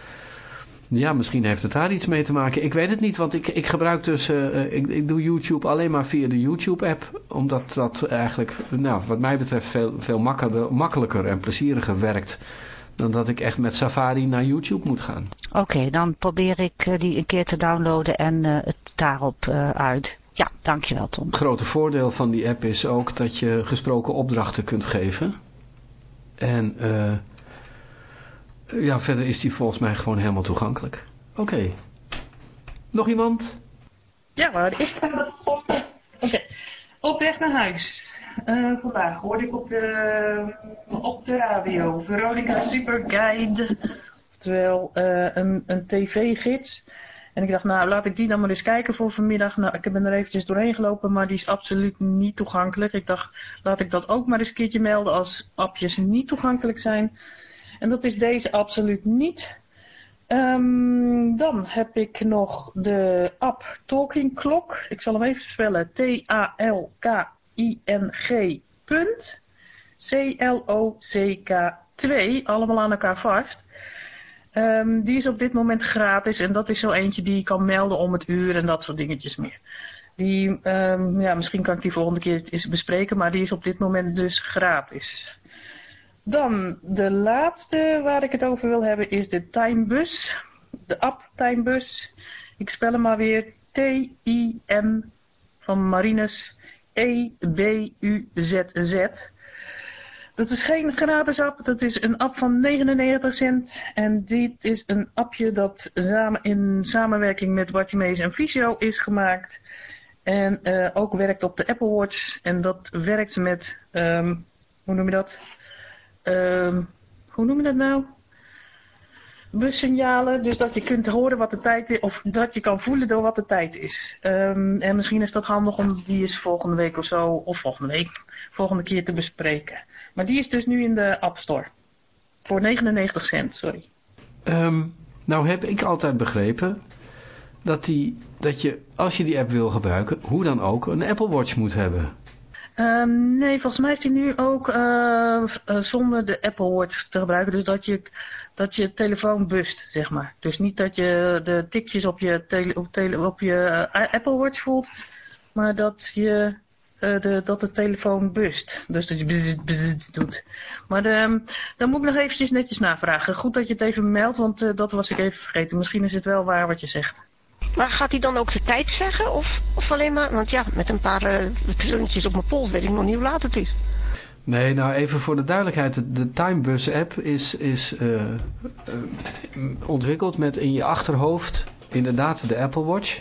Ja, misschien heeft het daar iets mee te maken. Ik weet het niet, want ik, ik gebruik dus... Uh, ik, ik doe YouTube alleen maar via de YouTube-app. Omdat dat eigenlijk, nou, wat mij betreft, veel, veel makkelijker, makkelijker en plezieriger werkt. Dan dat ik echt met Safari naar YouTube moet gaan. Oké, okay, dan probeer ik uh, die een keer te downloaden en uh, het daarop uh, uit. Ja, dankjewel Tom. Het grote voordeel van die app is ook dat je gesproken opdrachten kunt geven. En uh, ja, verder is die volgens mij gewoon helemaal toegankelijk. Oké. Okay. Nog iemand? Ja, maar ik ga dat gewoon... Oké. Okay. Op weg naar huis. Uh, vandaag hoorde ik op de, op de radio Veronica Superguide, oftewel uh, een, een tv-gids. En ik dacht, nou laat ik die dan maar eens kijken voor vanmiddag. Nou, ik ben er eventjes doorheen gelopen, maar die is absoluut niet toegankelijk. Ik dacht, laat ik dat ook maar eens een keertje melden als appjes niet toegankelijk zijn. En dat is deze absoluut niet. Um, dan heb ik nog de app Talking Clock. Ik zal hem even spellen. T A L K I N G punt C L O C K twee, allemaal aan elkaar vast. Um, die is op dit moment gratis en dat is zo eentje die je kan melden om het uur en dat soort dingetjes meer. Die, um, ja, misschien kan ik die volgende keer eens bespreken, maar die is op dit moment dus gratis. Dan de laatste waar ik het over wil hebben is de Timebus, de app Timebus. Ik spel hem maar weer T I M van Marinus E B U Z Z. Dat is geen gratis app, dat is een app van negenennegentig cent. En dit is een appje dat samen in samenwerking met Watchimees en Visio is gemaakt. En uh, ook werkt op de Apple Watch. En dat werkt met, um, hoe noem je dat? Um, hoe noem je dat nou? bussignalen, dus dat je kunt horen wat de tijd is, of dat je kan voelen door wat de tijd is. Um, en misschien is dat handig om die eens volgende week of zo, of volgende week, volgende keer te bespreken. Maar die is dus nu in de App Store. Voor negenennegentig cent, sorry. Um, nou heb ik altijd begrepen dat, die, dat je, als je die app wil gebruiken, hoe dan ook, een Apple Watch moet hebben. Um, nee, volgens mij is die nu ook uh, uh, zonder de Apple Watch te gebruiken. Dus dat je, dat je telefoon bust, zeg maar. Dus niet dat je de tikjes op je, tele, op tele, op je uh, Apple Watch voelt, maar dat je uh, de, dat de telefoon bust. Dus dat je bzz, bzz doet. Maar de, dan moet ik nog eventjes netjes navragen. Goed dat je het even meldt, want uh, dat was ik even vergeten. Misschien is het wel waar wat je zegt. Maar gaat hij dan ook de tijd zeggen? Of, of alleen maar... Want ja, met een paar uh, trillingjes op mijn pols weet ik nog niet hoe laat het is. Nee, nou even voor de duidelijkheid. De, de Timebus app is, is uh, uh, ontwikkeld met in je achterhoofd inderdaad de Apple Watch.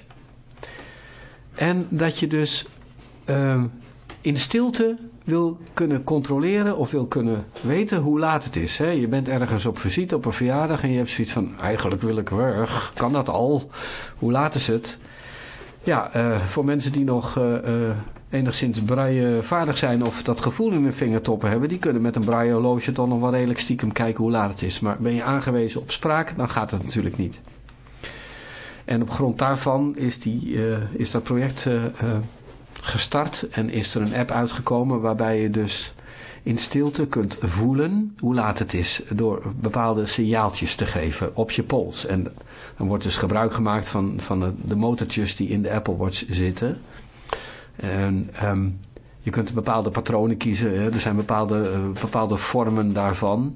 En dat je dus uh, in stilte wil kunnen controleren of wil kunnen weten hoe laat het is. Hè? Je bent ergens op visite op een verjaardag en je hebt zoiets van, eigenlijk wil ik weg, kan dat al? Hoe laat is het? Ja, uh, voor mensen die nog uh, uh, enigszins braille vaardig zijn of dat gevoel in hun vingertoppen hebben, die kunnen met een braille horloge toch nog wel redelijk stiekem kijken hoe laat het is. Maar ben je aangewezen op spraak, dan gaat het natuurlijk niet. En op grond daarvan is, die, uh, is dat project uh, uh, gestart en is er een app uitgekomen waarbij je dus in stilte kunt voelen hoe laat het is door bepaalde signaaltjes te geven op je pols. En dan wordt dus gebruik gemaakt van, van de, de motortjes die in de Apple Watch zitten. En um, je kunt bepaalde patronen kiezen, hè? Er zijn bepaalde, uh, bepaalde vormen daarvan.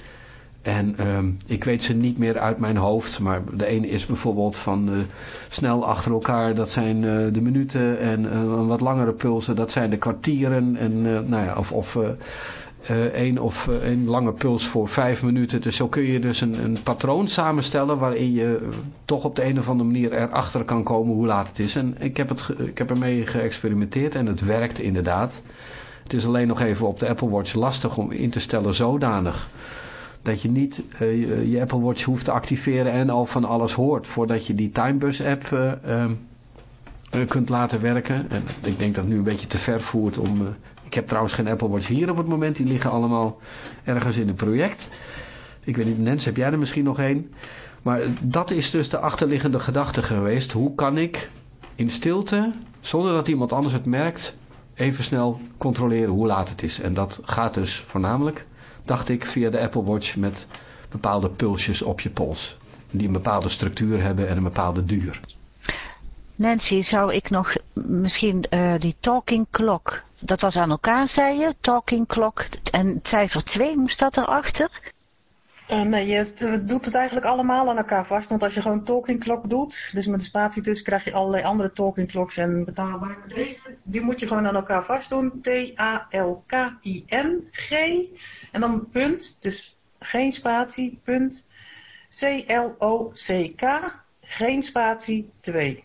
En um, ik weet ze niet meer uit mijn hoofd, maar de ene is bijvoorbeeld van uh, snel achter elkaar, dat zijn uh, de minuten, en uh, een wat langere pulsen, dat zijn de kwartieren, en uh, nou ja, of, of uh, uh, een of uh, een lange puls voor vijf minuten. Dus zo kun je dus een, een patroon samenstellen waarin je uh, toch op de een of andere manier erachter kan komen hoe laat het is. En ik heb, het ge- ik heb ermee geëxperimenteerd en het werkt inderdaad. Het is alleen nog even op de Apple Watch lastig om in te stellen zodanig dat je niet uh, je, je Apple Watch hoeft te activeren en al van alles hoort voordat je die Timebus app uh, uh, uh, kunt laten werken. En ik denk dat het nu een beetje te ver voert om... Uh, ik heb trouwens geen Apple Watch hier op het moment, die liggen allemaal ergens in een project. Ik weet niet, Nens, heb jij er misschien nog een? Maar dat is dus de achterliggende gedachte geweest. Hoe kan ik in stilte, zonder dat iemand anders het merkt, even snel controleren hoe laat het is. En dat gaat dus voornamelijk, dacht ik, via de Apple Watch met bepaalde pulsjes op je pols. Die een bepaalde structuur hebben en een bepaalde duur. Nancy, zou ik nog misschien uh, die talking clock, dat was aan elkaar, zei je, talking clock, en cijfer twee, moest dat erachter? Uh, nee, je doet het eigenlijk allemaal aan elkaar vast, want als je gewoon talking clock doet, dus met een spatie tussen, krijg je allerlei andere talking clocks en betaalbaar. Deze, die moet je gewoon aan elkaar vast doen, T A L K I N G, en dan punt, dus geen spatie, punt, C L O C K, geen spatie, twee.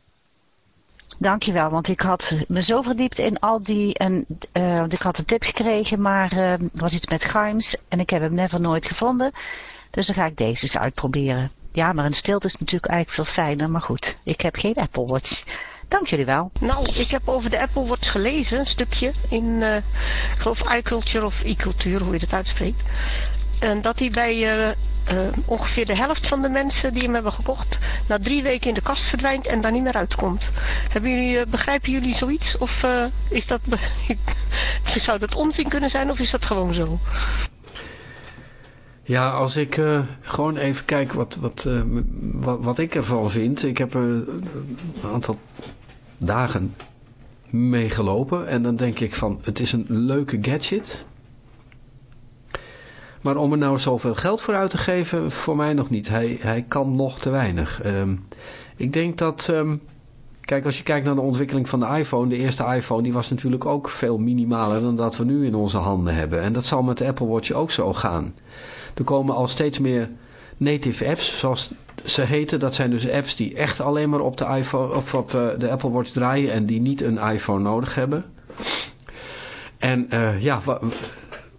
Dankjewel, want ik had me zo verdiept in al die, en uh, want ik had een tip gekregen, maar uh, er was iets met Grimes en ik heb hem never nooit gevonden. Dus dan ga ik deze eens uitproberen. Ja, maar een stilte is natuurlijk eigenlijk veel fijner, maar goed, ik heb geen Apple Watch. Dank jullie wel. Nou, ik heb over de Apple Watch gelezen, een stukje, in, uh, ik geloof iCulture of iCulture, hoe je het uitspreekt. En dat hij bij uh, uh, ongeveer de helft van de mensen die hem hebben gekocht, na drie weken in de kast verdwijnt en daar niet meer uitkomt. Hebben jullie, uh, begrijpen jullie zoiets? Of uh, is dat, zou dat onzin kunnen zijn of is dat gewoon zo? Ja, als ik uh, gewoon even kijk wat, wat, uh, wat, wat ik ervan vind. Ik heb er een aantal dagen meegelopen en dan denk ik van, het is een leuke gadget. Maar om er nou zoveel geld voor uit te geven, voor mij nog niet. Hij, hij kan nog te weinig. Um, ik denk dat, um, kijk, als je kijkt naar de ontwikkeling van de iPhone, de eerste iPhone, die was natuurlijk ook veel minimaler dan dat we nu in onze handen hebben. En dat zal met de Apple Watch ook zo gaan. Er komen al steeds meer native apps, zoals ze heten. Dat zijn dus apps die echt alleen maar op de, iPhone, of op de Apple Watch draaien en die niet een iPhone nodig hebben. En uh, ja...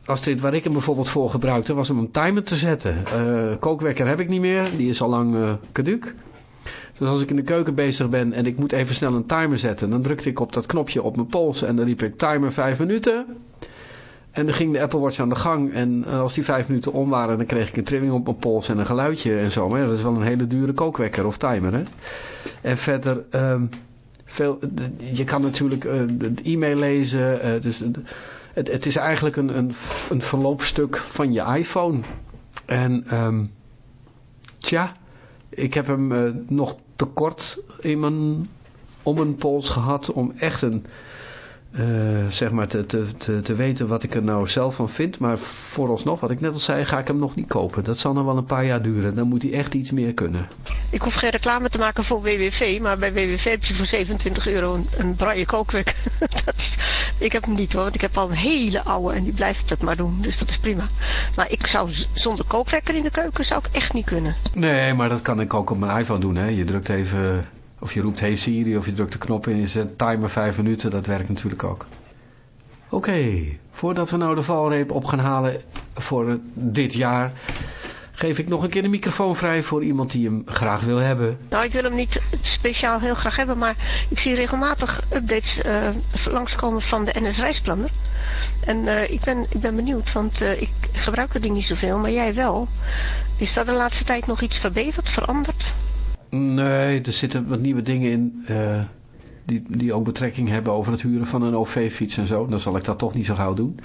als dit waar ik hem bijvoorbeeld voor gebruikte, was om een timer te zetten. Uh, kookwekker heb ik niet meer, die is al lang uh, caduc. Dus als ik in de keuken bezig ben en ik moet even snel een timer zetten, dan drukte ik op dat knopje op mijn pols en dan riep ik timer vijf minuten. En dan ging de Apple Watch aan de gang en als die vijf minuten om waren, dan kreeg ik een trilling op mijn pols en een geluidje en zo. Maar ja, dat is wel een hele dure kookwekker of timer, hè. En verder, um, veel, je kan natuurlijk uh, de e-mail lezen, uh, dus het, het is eigenlijk een, een, een verloopstuk van je iPhone. En um, tja, ik heb hem uh, nog te kort in mijn, om mijn pols gehad om echt een... Uh, zeg maar te, te, te, te weten wat ik er nou zelf van vind. Maar vooralsnog, wat ik net al zei, ga ik hem nog niet kopen. Dat zal nog wel een paar jaar duren. Dan moet hij echt iets meer kunnen. Ik hoef geen reclame te maken voor W W V. Maar bij W W V heb je voor zevenentwintig euro een, een braille kookwekker. Dat is, ik heb hem niet hoor. Want ik heb al een hele oude en die blijft het maar doen. Dus dat is prima. Maar ik zou zonder kookwekker in de keuken zou ik echt niet kunnen. Nee, maar dat kan ik ook op mijn iPhone doen. Hè. Je drukt even... Of je roept hey Siri of je drukt de knop in en je zet timer vijf minuten. Dat werkt natuurlijk ook. Oké, okay, voordat we nou de valreep op gaan halen voor dit jaar, geef ik nog een keer de microfoon vrij voor iemand die hem graag wil hebben. Nou, ik wil hem niet speciaal heel graag hebben, maar ik zie regelmatig updates uh, langskomen van de N S Reisplanner. En uh, ik, ben, ik ben benieuwd, want uh, ik gebruik het ding niet zoveel, maar jij wel. Is dat de laatste tijd nog iets verbeterd, veranderd? Nee, er zitten wat nieuwe dingen in uh, die, die ook betrekking hebben over het huren van een O V-fiets en zo. Dan zal ik dat toch niet zo gauw doen.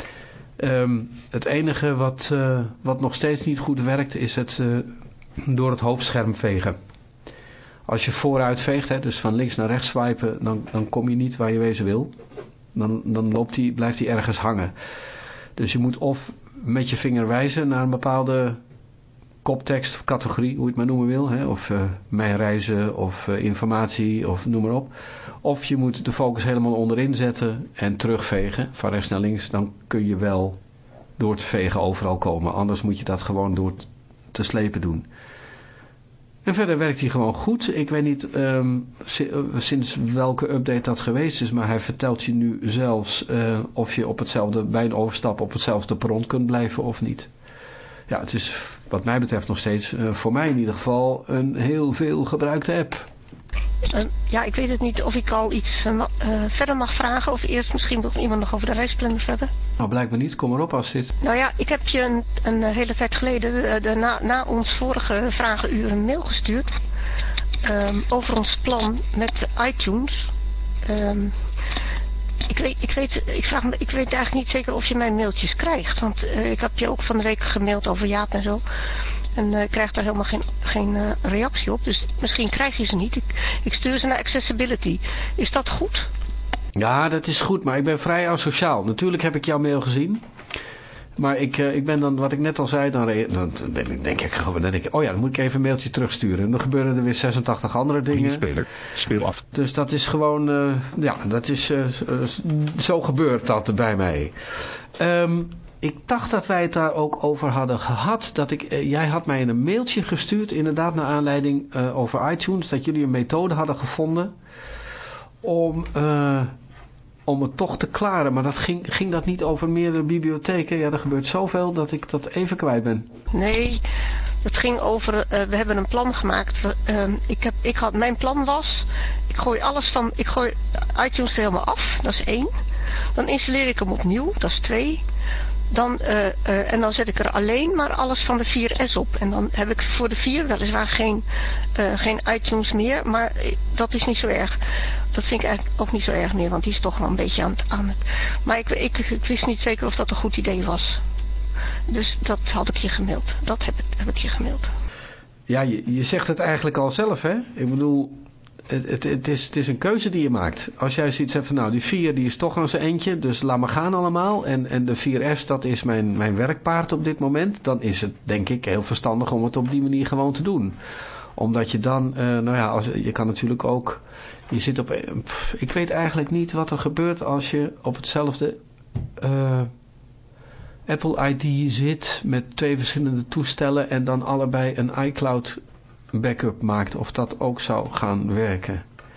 Um, het enige wat, uh, wat nog steeds niet goed werkt is het uh, door het hoofdscherm vegen. Als je vooruit veegt, hè, dus van links naar rechts swipen, dan, dan kom je niet waar je wezen wil. Dan, dan loopt die, blijft die ergens hangen. Dus je moet of met je vinger wijzen naar een bepaalde... koptekst of categorie, hoe je het maar noemen wil. Hè? Of uh, mijn reizen of uh, informatie of noem maar op. Of je moet de focus helemaal onderin zetten en terugvegen van rechts naar links. Dan kun je wel door te vegen overal komen. Anders moet je dat gewoon door te slepen doen. En verder werkt hij gewoon goed. Ik weet niet um, sinds welke update dat geweest is. Maar hij vertelt je nu zelfs uh, of je op hetzelfde, bij een overstap op hetzelfde perron kunt blijven of niet. Ja, het is wat mij betreft nog steeds, uh, voor mij in ieder geval, een heel veel gebruikte app. Uh, ja, ik weet het niet of ik al iets uh, uh, verder mag vragen. Of eerst misschien wil iemand nog over de reisplanner verder. Nou, blijkbaar niet. Kom maar op als dit. Nou ja, ik heb je een, een hele tijd geleden, de, de, na, na ons vorige vragenuur, een mail gestuurd. Um, over ons plan met iTunes. Um, Ik weet, ik, weet, ik, vraag me, ik weet eigenlijk niet zeker of je mijn mailtjes krijgt. Want uh, ik heb je ook van de week gemaild over Jaap en zo. En uh, ik krijg daar helemaal geen, geen uh, reactie op. Dus misschien krijg je ze niet. Ik, ik stuur ze naar Accessibility. Is dat goed? Ja, dat is goed. Maar ik ben vrij asociaal. Natuurlijk heb ik jouw mail gezien. Maar ik, uh, ik ben dan, wat ik net al zei, dan, dan, dan denk ik gewoon, dan denk ik, oh ja, dan moet ik even een mailtje terugsturen. En dan gebeuren er weer zesentachtig andere dingen. Speler, speel af. Dus dat is gewoon, uh, ja, dat is, uh, uh, zo gebeurt dat bij mij. Um, ik dacht dat wij het daar ook over hadden gehad. Dat ik, uh, jij had mij een mailtje gestuurd, inderdaad naar aanleiding uh, over iTunes, dat jullie een methode hadden gevonden om... Uh, om het toch te klaren, maar dat ging, ging dat niet over meerdere bibliotheken? Ja, er gebeurt zoveel dat ik dat even kwijt ben. Nee, het ging over, uh, we hebben een plan gemaakt. We, uh, ik heb, ik had, mijn plan was, ik gooi alles van, ik gooi iTunes er helemaal af, dat is één. Dan installeer ik hem opnieuw, dat is twee. Dan, uh, uh, en dan zet ik er alleen maar alles van de vier S op. En dan heb ik voor de vier weliswaar geen, uh, geen iTunes meer. Maar dat is niet zo erg. Dat vind ik eigenlijk ook niet zo erg meer. Want die is toch wel een beetje aan het... Aan het maar ik, ik, ik wist niet zeker of dat een goed idee was. Dus dat had ik je gemaild. Dat heb, heb ik je gemaild. Ja, je, je zegt het eigenlijk al zelf, hè? Ik bedoel... Het, het, het, is, het is een keuze die je maakt. Als jij zoiets hebt van nou die vier die is toch aan zijn eentje. Dus laat maar gaan allemaal. En, en de vier S dat is mijn, mijn werkpaard op dit moment. Dan is het denk ik heel verstandig om het op die manier gewoon te doen. Omdat je dan, uh, nou ja, als, je kan natuurlijk ook. Je zit op. Pff, ik weet eigenlijk niet wat er gebeurt als je op hetzelfde uh, Apple I D zit. Met twee verschillende toestellen. En dan allebei een iCloud backup maakt, of dat ook zou gaan werken.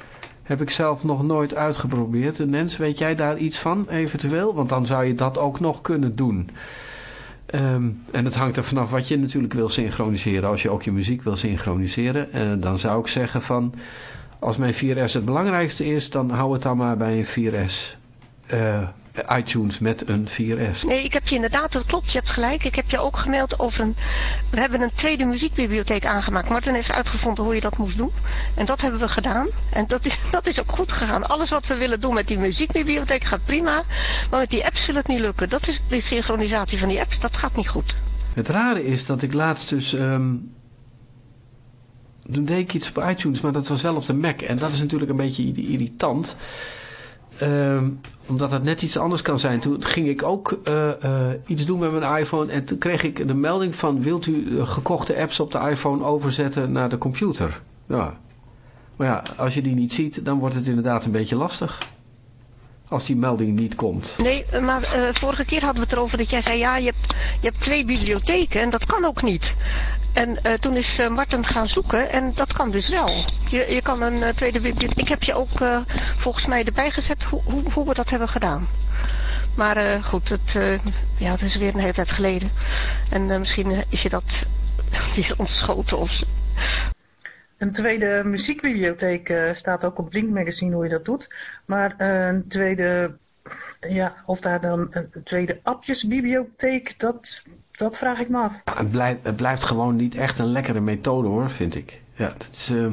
Heb ik zelf nog nooit uitgeprobeerd. Nens, weet jij daar iets van eventueel? Want dan zou je dat ook nog kunnen doen. Um, en het hangt er vanaf wat je natuurlijk wil synchroniseren. Als je ook je muziek wil synchroniseren. Uh, dan zou ik zeggen van... Als mijn vier S het belangrijkste is, dan hou het dan maar bij een vier S. Uh, iTunes met een vier S. Nee, ik heb je inderdaad, dat klopt, je hebt gelijk. Ik heb je ook gemaild over een... We hebben een tweede muziekbibliotheek aangemaakt. Martin heeft uitgevonden hoe je dat moest doen. En dat hebben we gedaan. En dat is, dat is ook goed gegaan. Alles wat we willen doen met die muziekbibliotheek gaat prima. Maar met die apps zal het niet lukken. Dat is de synchronisatie van die apps, dat gaat niet goed. Het rare is dat ik laatst dus... Um... Toen deed ik iets op iTunes, maar dat was wel op de Mac. En dat is natuurlijk een beetje irritant. Um, omdat het net iets anders kan zijn. Toen ging ik ook uh, uh, iets doen met mijn iPhone. En toen kreeg ik de melding van... Wilt u gekochte apps op de iPhone overzetten naar de computer? Ja. Maar ja, als je die niet ziet, dan wordt het inderdaad een beetje lastig. Als die melding niet komt. Nee, maar uh, vorige keer hadden we het erover dat jij zei... Ja, je hebt, je hebt twee bibliotheken en dat kan ook niet. En uh, toen is uh, Martin gaan zoeken en dat kan dus wel. Je, je kan een uh, tweede bibliotheek... Ik heb je ook uh, volgens mij erbij gezet hoe, hoe, hoe we dat hebben gedaan. Maar uh, goed, het, uh, ja, het is weer een hele tijd geleden. En uh, misschien uh, is je dat weer ontschoten of zo. Een tweede muziekbibliotheek uh, staat ook op Blink Magazine hoe je dat doet. Maar uh, een tweede, ja, of daar dan een tweede appjesbibliotheek, dat, dat vraag ik me af. Ja, het, blijft, het blijft gewoon niet echt een lekkere methode hoor, vind ik. Ja, dat is, uh,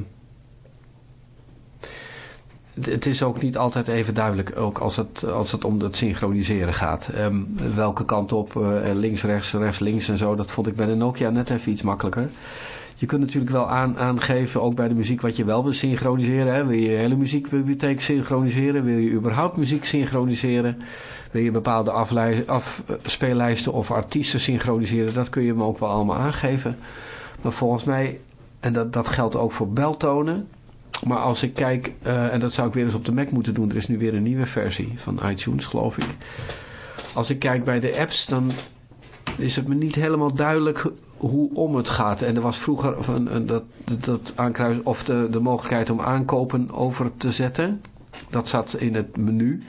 het, het is ook niet altijd even duidelijk, ook als het, als het om het synchroniseren gaat. Um, welke kant op, uh, links, rechts, rechts, links en zo, dat vond ik bij de Nokia net even iets makkelijker. Je kunt natuurlijk wel aan, aangeven, ook bij de muziek, wat je wel wil synchroniseren. Hè? Wil je je hele muziekbibliotheek synchroniseren? Wil je überhaupt muziek synchroniseren? Wil je bepaalde afspeellijsten of artiesten synchroniseren? Dat kun je hem ook wel allemaal aangeven. Maar volgens mij, en dat, dat geldt ook voor beltonen. Maar als ik kijk, uh, en dat zou ik weer eens op de Mac moeten doen. Er is nu weer een nieuwe versie van iTunes, geloof ik. Als ik kijk bij de apps, dan is het me niet helemaal duidelijk hoe om het gaat. En er was vroeger een, een, dat, dat aankruis, of de, de mogelijkheid om aankopen over te zetten. Dat zat in het menu.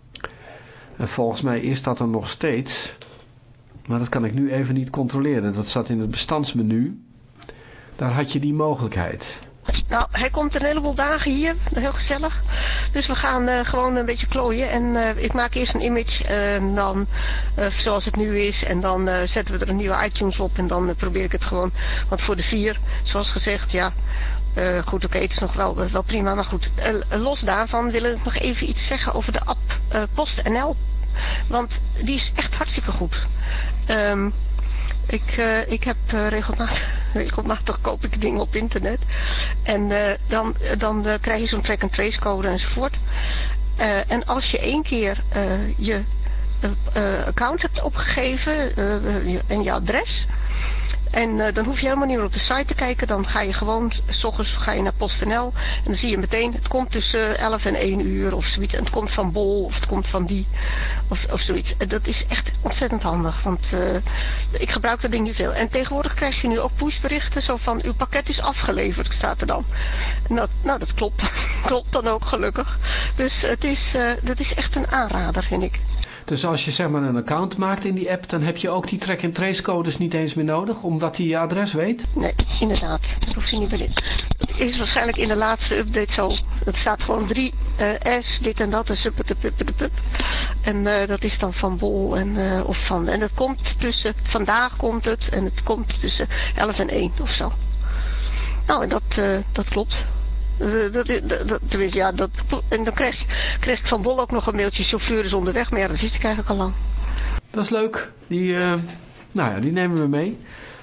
En volgens mij is dat er nog steeds. Maar dat kan ik nu even niet controleren. Dat zat in het bestandsmenu. Daar had je die mogelijkheid. Nou, hij komt een heleboel dagen hier, heel gezellig. Dus we gaan uh, gewoon een beetje klooien. En uh, ik maak eerst een image, en dan uh, zoals het nu is. En dan uh, zetten we er een nieuwe iTunes op. En dan uh, probeer ik het gewoon. Want voor de vier, zoals gezegd, ja. Uh, goed, oké, okay, het is nog wel, wel prima. Maar goed, uh, los daarvan wil ik nog even iets zeggen over de app uh, PostNL. Want die is echt hartstikke goed. Um, Ik, uh, ik heb uh, regelmatig, regelmatig koop ik dingen op internet. En uh, dan, dan uh, krijg je zo'n track and trace code enzovoort. Uh, en als je één keer uh, je uh, uh, account hebt opgegeven uh, en je adres. En uh, dan hoef je helemaal niet meer op de site te kijken. Dan ga je gewoon, 's ochtends ga je naar PostNL. En dan zie je meteen, het komt tussen elf en één uur of zoiets. En het komt van Bol of het komt van die of, of zoiets. En dat is echt ontzettend handig. Want uh, ik gebruik dat ding nu veel. En tegenwoordig krijg je nu ook pushberichten. Zo van, uw pakket is afgeleverd, staat er dan. En dat, nou, dat klopt, klopt dan ook gelukkig. Dus het is, uh, dat is echt een aanrader, vind ik. Dus als je zeg maar een account maakt in die app, dan heb je ook die track and trace codes niet eens meer nodig, omdat hij je adres weet? Nee, inderdaad. Dat hoef je niet meer in. Dat is waarschijnlijk in de laatste update zo. Het staat gewoon drie uh, S, dit en dat, en suppetepup. En uh, dat is dan van Bol en uh, of van. En dat komt tussen, vandaag komt het, en het komt tussen elf en één of zo. Nou, en dat, uh, dat klopt. Uh, dat, dat, dat, ja, dat, en dan kreeg, kreeg ik van Bol ook nog een mailtje, chauffeur is onderweg, maar ja, dat wist ik eigenlijk al lang. Dat is leuk. Die, uh, nou ja, die nemen we mee.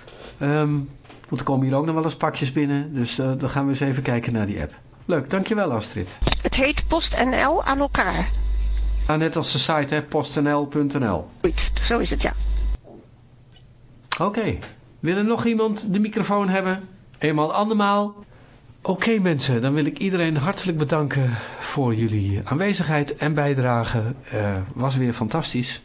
Um, want er komen hier ook nog wel eens pakjes binnen, dus uh, dan gaan we eens even kijken naar die app. Leuk, dankjewel Astrid. Het heet PostNL aan elkaar. Nou, net als de site, hè, postnl punt n l. Goed, zo is het, ja. Oké, okay. Wil er nog iemand de microfoon hebben? Eenmaal andermaal. Oké okay, mensen, dan wil ik iedereen hartelijk bedanken voor jullie aanwezigheid en bijdrage. Uh, was weer fantastisch.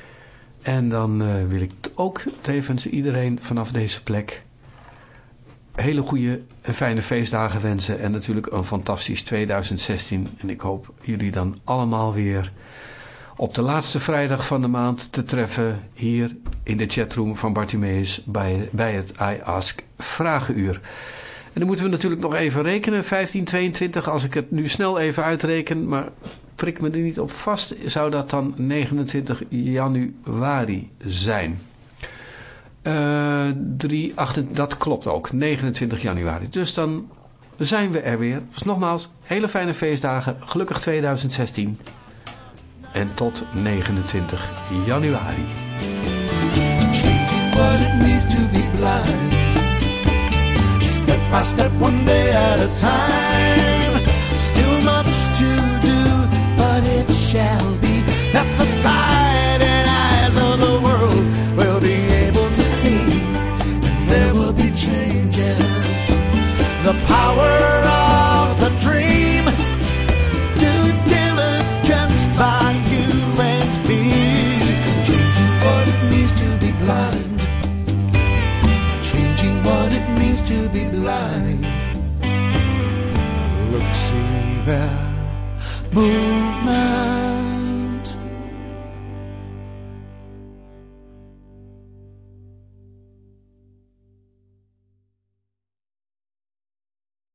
En dan uh, wil ik ook tevens iedereen vanaf deze plek hele goede en fijne feestdagen wensen. En natuurlijk een fantastisch tweeduizend zestien. En ik hoop jullie dan allemaal weer op de laatste vrijdag van de maand te treffen. Hier in de chatroom van Bartimeus bij, bij het I Ask Vragenuur. En dan moeten we natuurlijk nog even rekenen. vijftien tweeëntwintig, als ik het nu snel even uitreken. Maar prik me er niet op vast. Zou dat dan negenentwintig januari zijn. Uh, drie, acht, dat klopt ook. negenentwintig januari. Dus dan zijn we er weer. Dus nogmaals, hele fijne feestdagen. Gelukkig tweeduizend zestien. En tot negenentwintig januari. Changing what it means to be blind. Step by step, one day at a time. Still much to do, but it shall be that the sight and eyes of the world will be able to see. And there will be changes. The power of the dream. Due diligence by you and me. Changing what it means to be blind. Changing what it means to be blind. Look, see there, movement.